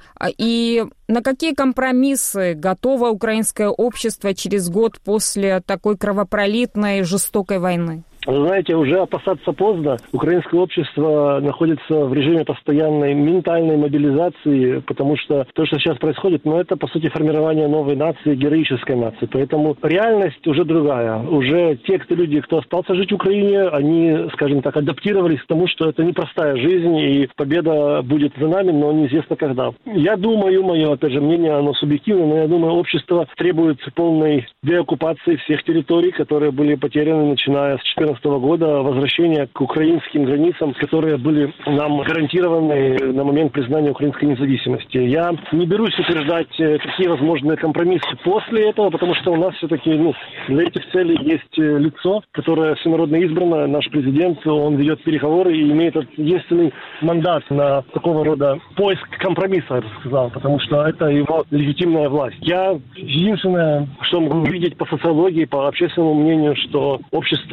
И на какие компромиссы готово украинское общество через год после такой кровопролитной, жестокой войны? Вы знаете, уже опасаться поздно. Украинское общество находится в режиме постоянной ментальной мобилизации, потому что то, что сейчас происходит, это, по сути, формирование новой нации, героической нации. Поэтому реальность уже другая. Уже те люди, кто остался жить в Украине, они, скажем так, адаптировались к тому, что это непростая жизнь, и победа будет за нами, но неизвестно когда. Я думаю, мое, опять же, мнение, оно субъективно, но я думаю, общество требует полной деоккупации всех территорий, которые были потеряны, начиная с 2014 года, возвращения к украинским границам, которые были нам гарантированы на момент признания украинской независимости. Я не берусь утверждать, какие возможные компромиссы после этого, потому что у нас все-таки для этих целей есть лицо, которое всенародно избрано, наш президент, он ведет переговоры и имеет единственный мандат на такого рода поиск компромисса, я бы сказал, потому что это его легитимная власть. Я единственное, что могу видеть по социологии, по общественному мнению, что общество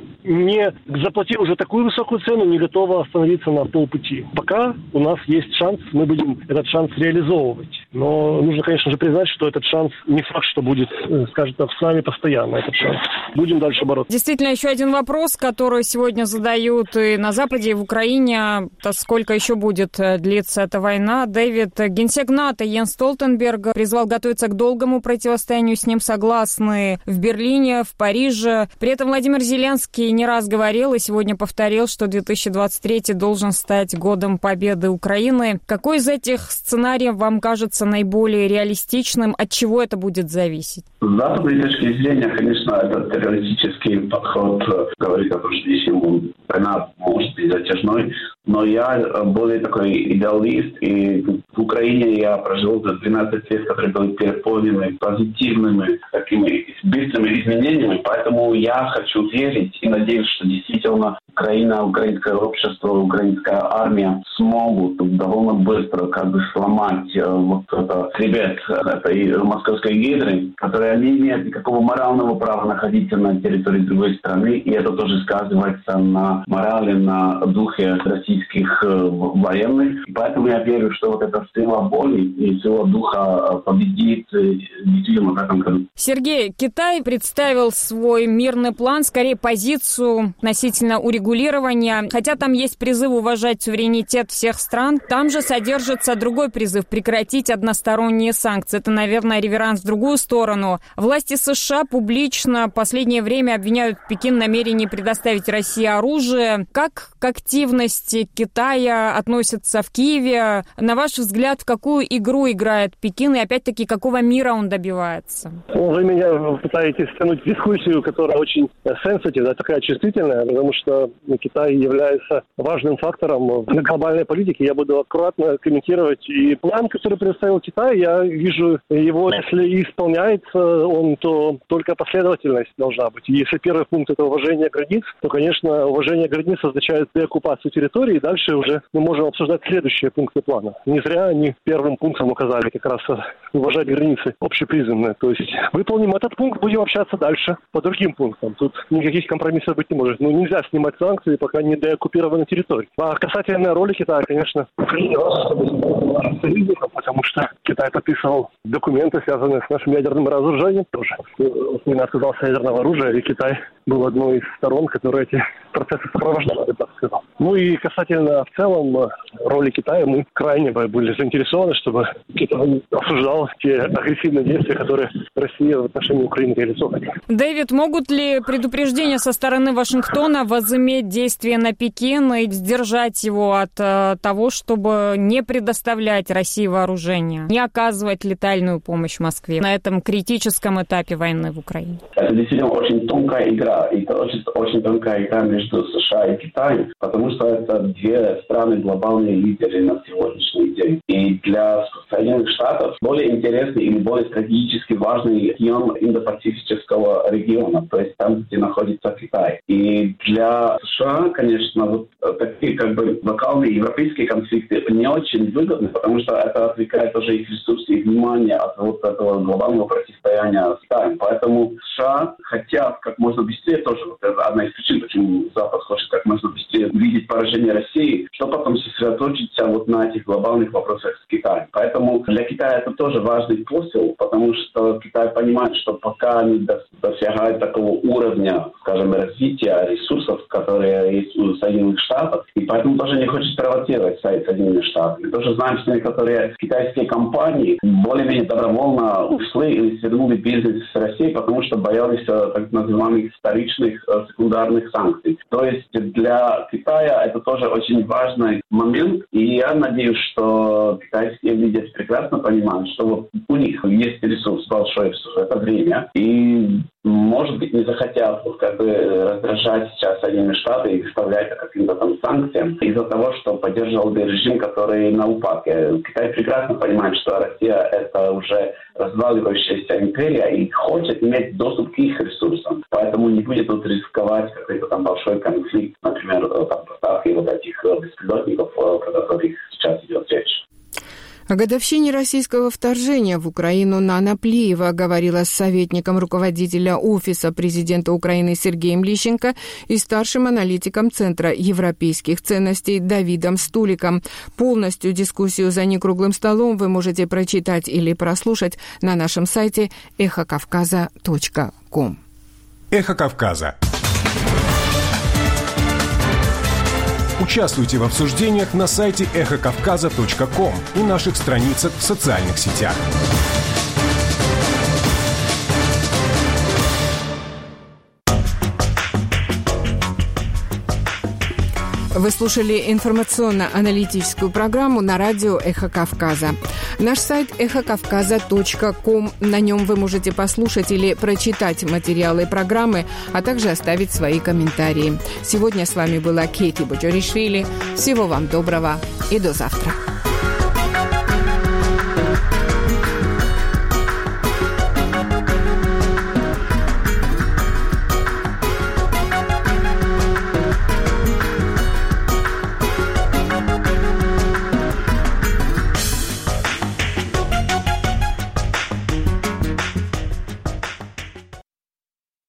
не заплатив уже такую высокую цену, не готова остановиться на полпути. Пока у нас есть шанс, мы будем этот шанс реализовывать. Но нужно, конечно же, признать, что этот шанс не факт, что будет, скажем так, с нами постоянно этот шанс. Будем дальше бороться. Действительно, еще один вопрос, который сегодня задают и на Западе, и в Украине. Сколько еще будет длиться эта война? Дэвид, генсек НАТО Йенс Столтенберг призвал готовиться к долгому противостоянию. С ним согласны в Берлине, в Париже. При этом Владимир Зеленский не раз говорил и сегодня повторил, что 2023 должен стать годом победы Украины. Какой из этих сценариев вам кажется наиболее реалистичным? От чего это будет зависеть? С западной точки зрения, конечно, этот террористический подход говорит о том, что действительно война может быть затяжной, но я более такой идеалист, и в Украине я прожил за 12 лет, которые были переполнены позитивными, такими быстрыми изменениями, поэтому я хочу верить и надеюсь, что действительно Украина, украинское общество, украинская армия смогут довольно быстро сломать вот это хребет этой московской гидры, которые не имеют никакого морального права находиться на территории другой страны, и это тоже сказывается на морали, на духе российских военных. И поэтому я верю, что вот эта сила воли и сила духа победит действительно в этом году. Сергей, Китай представил свой мирный план, скорее позицию относительно урегулирования. Хотя там есть призыв уважать суверенитет всех стран, там же содержится другой призыв – прекратить односторонние санкции. Это, наверное, реверанс в другую сторону. Власти США публично в последнее время обвиняют Пекин в намерении предоставить России оружие. Как к активности Китая относятся в Киеве? На ваш взгляд, в какую игру играет Пекин и, опять-таки, какого мира он добивается? Вы меня пытаетесь втянуть в дискуссию, которая очень сенситивная, такая чувствительная, потому что Китай является важным фактором в глобальной политике. Я буду аккуратно комментировать. И план, который представил Китай, я вижу его, если и исполняется он, то только последовательность должна быть. Если первый пункт – это уважение границ, то, конечно, уважение границ означает деоккупацию территории, и дальше уже мы можем обсуждать следующие пункты плана. Не зря они первым пунктом указали как раз уважать границы общепризнанные. То есть выполним этот пункт, будем общаться дальше по другим пунктам. Тут никаких компромиссов быть не может. Нельзя снимать санкции, пока не деоккупирована территория. А касательно роли Китая, конечно, Украине важно союзником, потому что Китай подписывал документы, связанные с нашим ядерным разоружением тоже. Он отказался от ядерного оружия, и Китай был одной из сторон, которые эти процессы сопровождала, я так сказал. Ну и касательно в целом роли Китая, мы крайне были заинтересованы, чтобы Китай осуждал те агрессивные действия, которые Россия в отношении Украины реализовывает. Дэвид, могут ли предупреждения со стороны Вашингтона возыметь действие на Пекин и сдержать его от того, чтобы не предоставлять России вооружение, не оказывать летальную помощь Москве на этом критическом этапе войны в Украине? Это действительно очень тонкая игра, и это очень тонкая игра между США и Китаем, потому что это две страны глобальные лидеры на сегодняшний день. И для Соединенных Штатов более интересный или более стратегически важный регион Индо-Пацифического региона, то есть там, где находится Китай. И для США, конечно, вот такие локальные европейские конфликты не очень выгодны, потому что это отвлекает тоже их ресурсы и внимание от вот этого глобального противостояния с Китаем. Поэтому США хотят как можно быстрее, тоже вот это одна из причин, почему Запад хочет как можно быстрее увидеть поражение России, что потом сосредоточиться вот на этих глобальных вопросах с Китаем. Поэтому для Китая это тоже важный посыл, потому что Китай понимает, что пока они достигают такого уровня, скажем, развития ресурсов, которые есть у Соединенных Штатов, и поэтому тоже не хочет провоцировать Соединенные Штаты. Мы тоже знаем, что некоторые китайские компании более-менее добровольно ушли или свернули бизнес с Россией, потому что боялись так называемых вторичных секундарных санкций. То есть для Китая это тоже очень важный момент, и я надеюсь, что китайские лидеры прекрасно понимают, что вот у них есть ресурс, большой ресурс, это время, и может быть, не захотят раздражать сейчас Соединенные Штаты и выставлять каким-то там санкциям из-за того, что поддерживал режим, который на упадке. Китай прекрасно понимает, что Россия – это уже разваливающаяся империя и хочет иметь доступ к их ресурсам. Поэтому не будет тут рисковать какой-то там большой конфликт, например, там поставки вот этих беспилотников, про которых сейчас идет речь. О годовщине российского вторжения в Украину Нана Плиева говорила с советником руководителя Офиса президента Украины Сергеем Лищенко и старшим аналитиком Центра европейских ценностей Давидом Стуликом. Полностью дискуссию за некруглым столом вы можете прочитать или прослушать на нашем сайте эхокавказа.ком. Эхо Кавказа. Участвуйте в обсуждениях на сайте эхокавказа.ком и наших страницах в социальных сетях. Вы слушали информационно-аналитическую программу на радио «Эхо Кавказа». Наш сайт эхокавказа.ком. На нем вы можете послушать или прочитать материалы программы, а также оставить свои комментарии. Сегодня с вами была Кейти Боджоришвили. Всего вам доброго и до завтра.